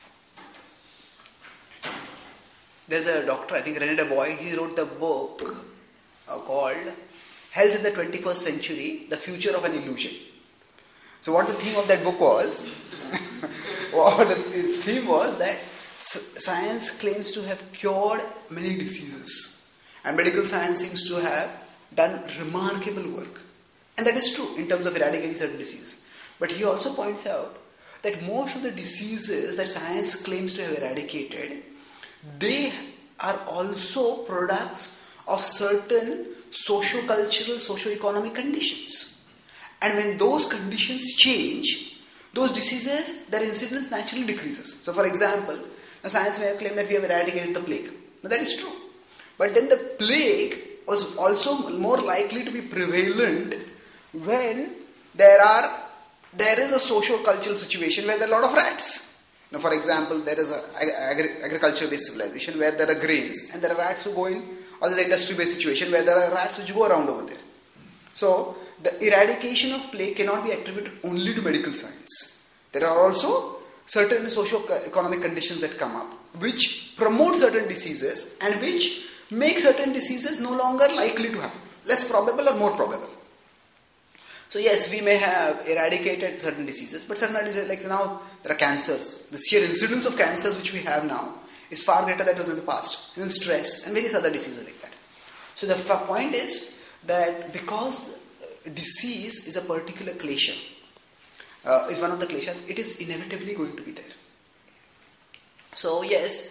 there's a doctor, I think René Desbois, he wrote the book called Health in the 21st Century, The Future of an Illusion. So what the theme of that book was, its theme was that science claims to have cured many diseases, and medical science seems to have done remarkable work. And that is true in terms of eradicating certain diseases. But he also points out that most of the diseases that science claims to have eradicated, they are also products of certain socio-cultural, socio-economic conditions. And when those conditions change, those diseases, their incidence naturally decreases. So for example, science may have claimed that we have eradicated the plague. Now that is true. But then the plague was also more likely to be prevalent when there is a socio-cultural situation where there are a lot of rats. Now, for example, there is an agriculture-based civilization where there are grains and there are rats who go in, or the industry-based situation where there are rats which go around over there. So, the eradication of plague cannot be attributed only to medical science. There are also certain socio-economic conditions that come up which promote certain diseases and which make certain diseases no longer likely to happen, less probable or more probable. So yes, we may have eradicated certain diseases, but certain diseases, like now there are cancers. The sheer incidence of cancers which we have now is far greater than it was in the past. And stress and various other diseases like that. So the point is that because disease is a particular klesha, is one of the kleshas, it is inevitably going to be there. So yes,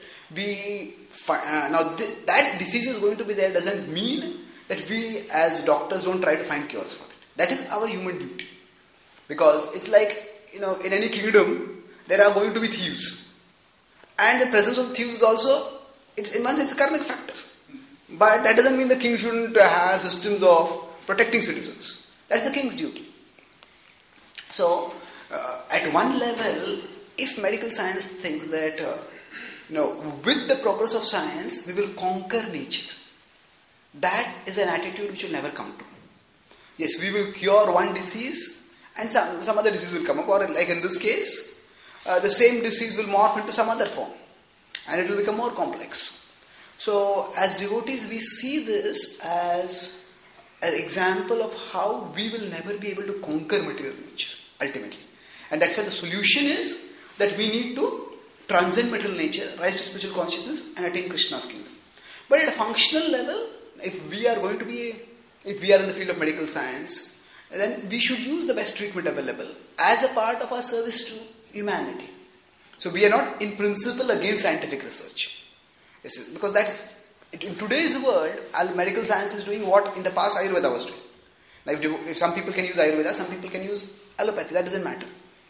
that disease is going to be there doesn't mean that we as doctors don't try to find cures for it. That is our human duty. Because it's like, in any kingdom, there are going to be thieves. And the presence of thieves is also, it's a karmic factor. But that doesn't mean the king shouldn't have systems of protecting citizens. That's the king's duty. So, at one level, if medical science thinks that, with the progress of science, we will conquer nature, that is an attitude which will never come to. Yes, we will cure one disease and some other disease will come up, or like in this case, the same disease will morph into some other form and it will become more complex. So as devotees, we see this as an example of how we will never be able to conquer material nature, ultimately. And that's why the solution is that we need to transcend material nature, rise to spiritual consciousness and attain Krishna's kingdom. But at a functional level, if we are in the field of medical science, then we should use the best treatment available as a part of our service to humanity. So we are not in principle against scientific research. Yes, because in today's world, medical science is doing what in the past Ayurveda was doing. Now if some people can use Ayurveda, some people can use allopathy, that doesn't matter.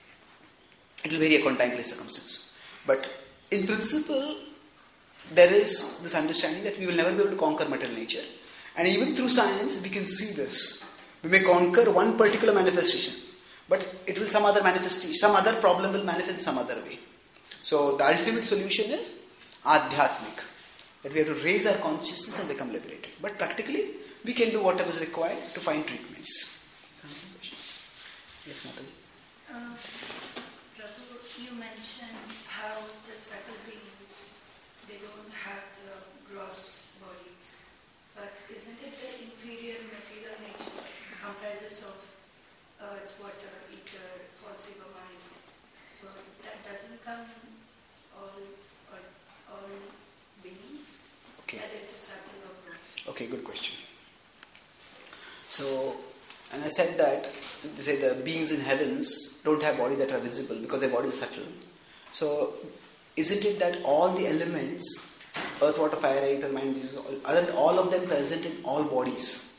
It will vary according to time, place, circumstance. But in principle, there is this understanding that we will never be able to conquer material nature. And even through science, we can see this. We may conquer one particular manifestation, but some other problem will manifest some other way. So the ultimate solution is adhyatmic, that we have to raise our consciousness and become liberated. But practically, we can do whatever is required to find treatments. Yes, Mataji. Prabhu, you mentioned how the subtle beings, they don't have the gross bodies. But isn't it the inferior material nature comprises of earth, water, ether, false ego, mind? So that doesn't come in all beings? Okay. That it's a subtle or gross? Okay, good question. So, and I said that they say the beings in heavens don't have bodies that are visible because their body is subtle. So, isn't it that all the elements, earth, water, fire, ether, mind, aren't all of them present in all bodies?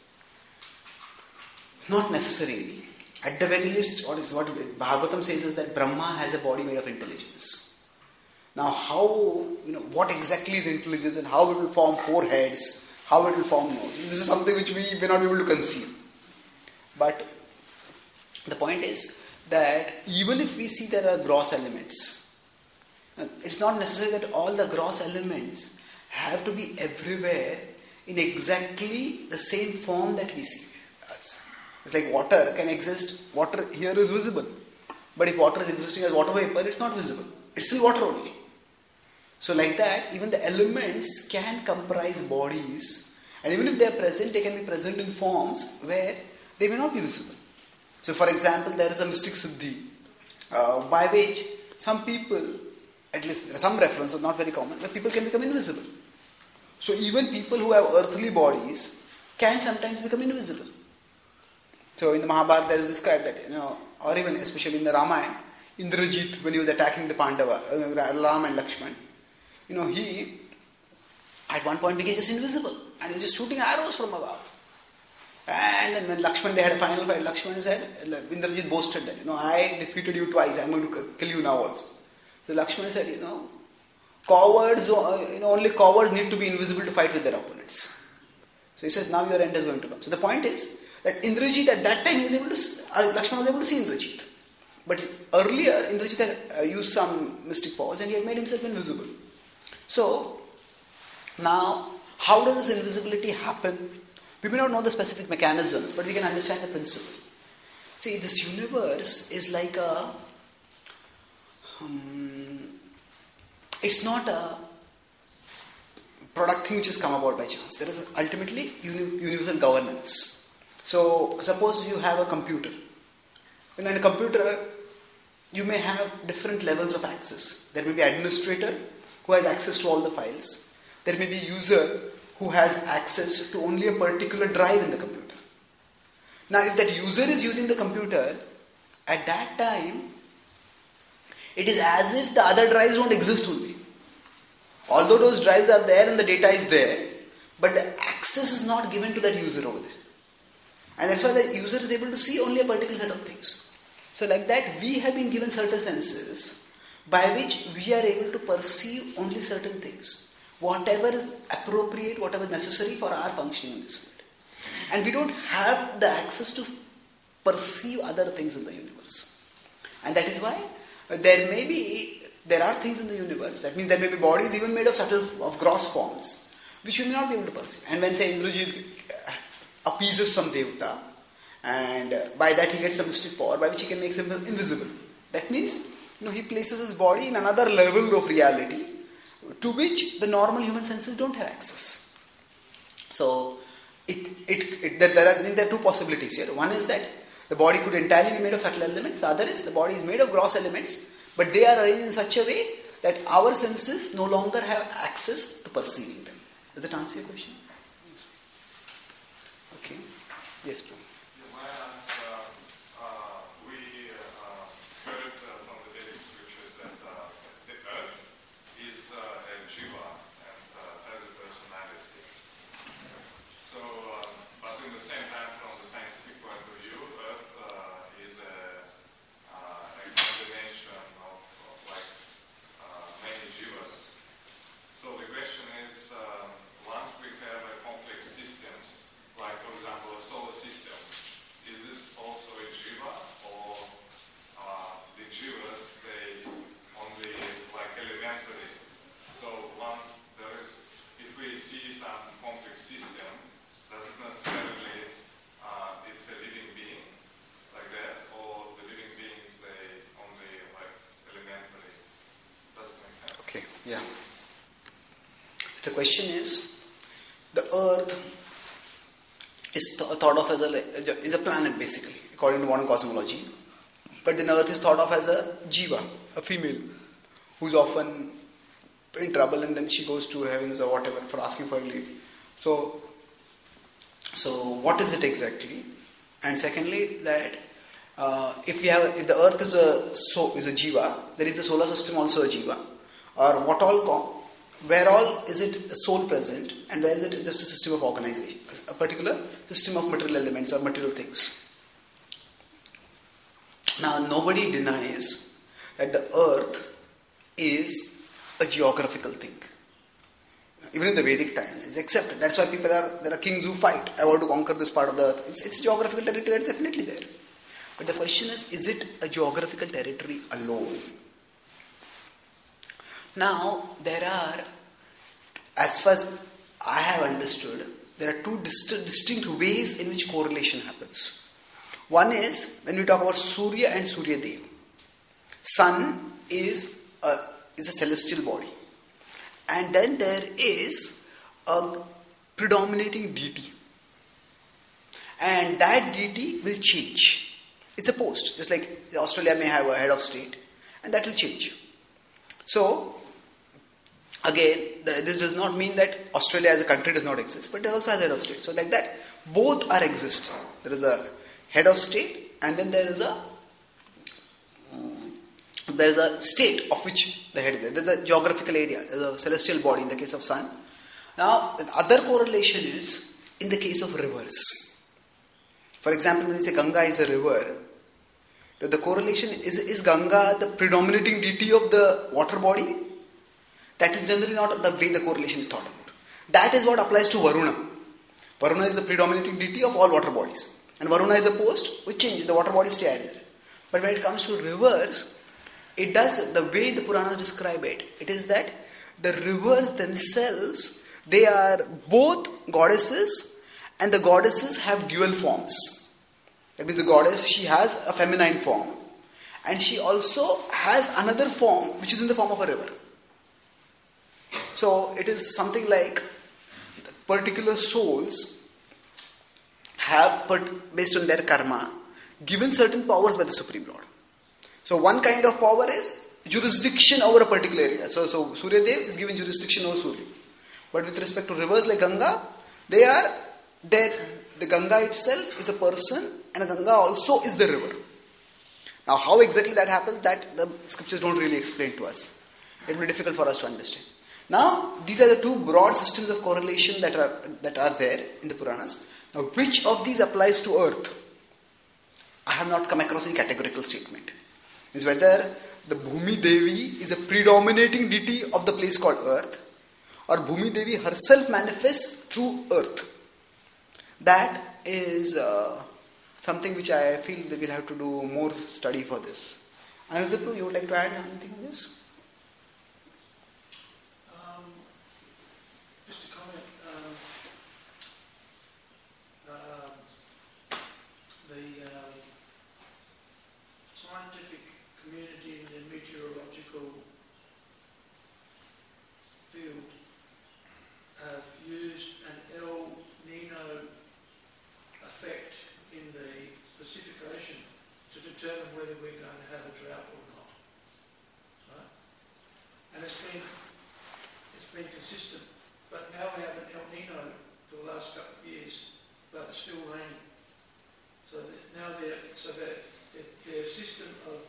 Not necessarily. At the very least, what Bhagavatam says is that Brahma has a body made of intelligence. Now, how, what exactly is intelligence and how it will form four heads, how it will form nose. This is something which we may not be able to conceive. But the point is that even if we see there are gross elements, it's not necessary that all the gross elements have to be everywhere in exactly the same form that we see. It's like water can exist, water here is visible. But if water is existing as water vapor, it's not visible. It's still water only. So like that, even the elements can comprise bodies. And even if they are present, they can be present in forms where they may not be visible. So for example, there is a mystic siddhi, by which some people, at least there are some references, not very common, but people can become invisible. So even people who have earthly bodies can sometimes become invisible. So in the Mahabharata there is described that, or even especially in the Ramayana, Indrajit, when he was attacking the Pandava, Ram and Lakshman, he at one point became just invisible and he was just shooting arrows from above. And then when Lakshman, they had a final fight, Lakshman said, Indrajit boasted that, I defeated you twice, I'm going to kill you now also. So Lakshman said, cowards, only cowards need to be invisible to fight with their opponents. So he says, now your end is going to come. So the point is that Indrajit at that time Lakshman was able to see Indrajit. But earlier, Indrajit had used some mystic powers and he had made himself invisible. So, now, how does this invisibility happen? We may not know the specific mechanisms, but we can understand the principle. See, this universe is like it's not a product thing which has come about by chance. There is ultimately universal governance. So, suppose you have a computer. In a computer, you may have different levels of access. There may be administrator who has access to all the files. There may be user who has access to only a particular drive in the computer. Now, if that user is using the computer, at that time, it is as if the other drives don't exist only. Although those drives are there and the data is there, but the access is not given to that user over there. And that's why the user is able to see only a particular set of things. So like that, we have been given certain senses by which we are able to perceive only certain things. Whatever is appropriate, whatever is necessary for our functioning in this world. And we don't have the access to perceive other things in the universe. And that is why there are things in the universe. That means there may be bodies even made of gross forms, which we may not be able to perceive. And when, say, Indrajit appeases some devata, and by that he gets a mystic power by which he can make himself invisible. That means, he places his body in another level of reality to which the normal human senses don't have access. So, there are two possibilities here. One is that the body could entirely be made of subtle elements. The other is the body is made of gross elements, but they are arranged in such a way that our senses no longer have access to perceiving them. Does that answer your question? Okay. Yes, please. May I ask, we heard from the Vedic scriptures that the earth is a jiva and has a personality. So, but in the same time, from the scientific point of view, earth is a combination of many jivas. So the question is, once we have complex systems, like for example a solar system, is this also a jiva, or the jivas, they only elementary? So once if we see some complex system, does it necessarily it's a living being like that, or the living beings, they only elementary? Does it make sense? Okay, yeah. The question is, the earth is thought of as a planet basically, according to modern cosmology. But then earth is thought of as a jiva, a female, who's often in trouble and then she goes to heavens or whatever for asking for leave. So what is it exactly? And secondly, that if the Earth is a jiva, there is the solar system also a jiva, or where all is it soul present, and where is it just a system of organization, a particular system of material elements or material things. Now, nobody denies that the Earth is a geographical thing. Even in the Vedic times, it's accepted. That's why there are kings who fight. I want to conquer this part of the earth. It's geographical territory, that's definitely there. But the question is it a geographical territory alone? Now, there are, as far as I have understood, there are two distinct ways in which correlation happens. One is when we talk about Surya and Surya Dev. Sun is a celestial body. And then there is a predominating deity. And that deity will change. It's a post. Just like Australia may have a head of state. And that will change. So, again, this does not mean that Australia as a country does not exist. But it also has a head of state. So like that, both are existing. There is a head of state. And then there is a state of which the head is there. There's a geographical area, there's a celestial body in the case of sun. Now, the other correlation is in the case of rivers. For example, when we say Ganga is a river, the correlation is Ganga the predominating deity of the water body? That is generally not the way the correlation is thought about. That is what applies to Varuna. Varuna is the predominating deity of all water bodies. And Varuna is a post which changes, the water bodies stay ideal. But when it comes to rivers, it does, the way the Puranas describe it, it is that the rivers themselves, they are both goddesses, and the goddesses have dual forms. That means the goddess, she has a feminine form, and she also has another form which is in the form of a river. So it is something like particular souls have, based on their karma, given certain powers by the Supreme Lord. So one kind of power is jurisdiction over a particular area. So Surya Dev is given jurisdiction over Surya. But with respect to rivers like Ganga, they are there. The Ganga itself is a person, and Ganga also is the river. Now, how exactly that happens, that the scriptures don't really explain to us. It will be difficult for us to understand. Now, these are the two broad systems of correlation that are there in the Puranas. Now, which of these applies to Earth? I have not come across any categorical statement. Is whether the Bhumi Devi is a predominating deity of the place called Earth, or Bhumi Devi herself manifests through Earth. That is something which I feel that we'll have to do more study for this. Anudapru, you would like to add anything on this? Just a comment. The scientific community in the meteorological field have used an El Nino effect in the Pacific Ocean to determine whether we're going to have a drought or not. Right? And it's been consistent. But now we have an El Nino for the last couple of years, but it's still raining. So now their system of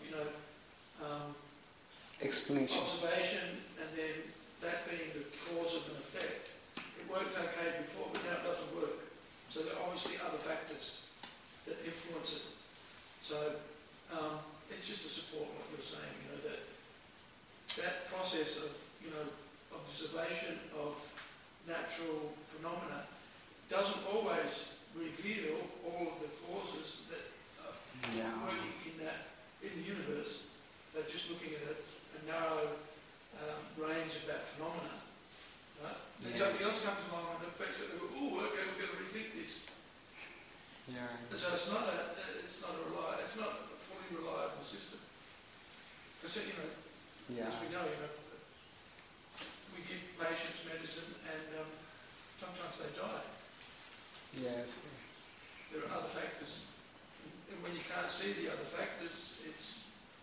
explanation, observation, and then that being the cause of an effect, it worked okay before, but now it doesn't work. So there are obviously other factors that influence it. So it's just to support what you're saying, that process of observation of natural phenomena doesn't always reveal all of the causes that are working in the universe. They're just looking at a narrow range of that phenomena. Right? And something else comes along and affects it. They go, okay, we're going to rethink this. Yeah. So it's not a fully reliable system. Because as we know, we give patients medicine and sometimes they die. Yes. There are other factors, and when you can't see the other factors, it's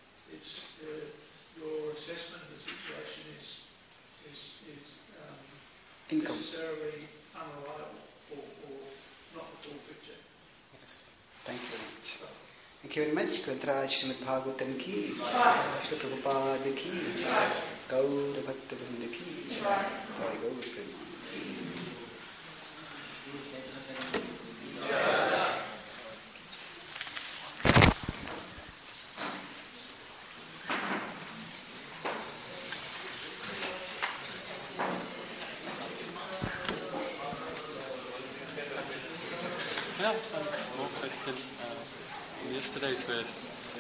your assessment of the situation is necessarily unreliable or not the full picture. Yes. Thank you very much. Thank you. Thank you very much. Kvantraj Srimad Bhagavatam ki, Shri Prabhupada ki, Gaur Bhakta Vrinda ki, Jai Gaur Prema. Yeah, a small question. In yesterday's verse,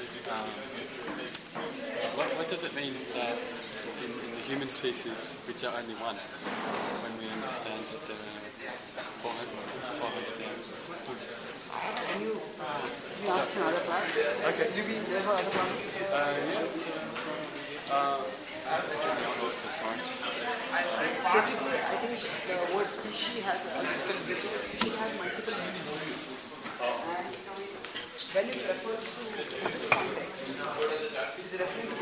what does it mean that in the human species, which are only one, when we understand that there are 400,000? Can you ask in other class? Okay. Will you be there for other classes? Basically, I think the word species has multiple meanings. And when it refers to this context, it is referring to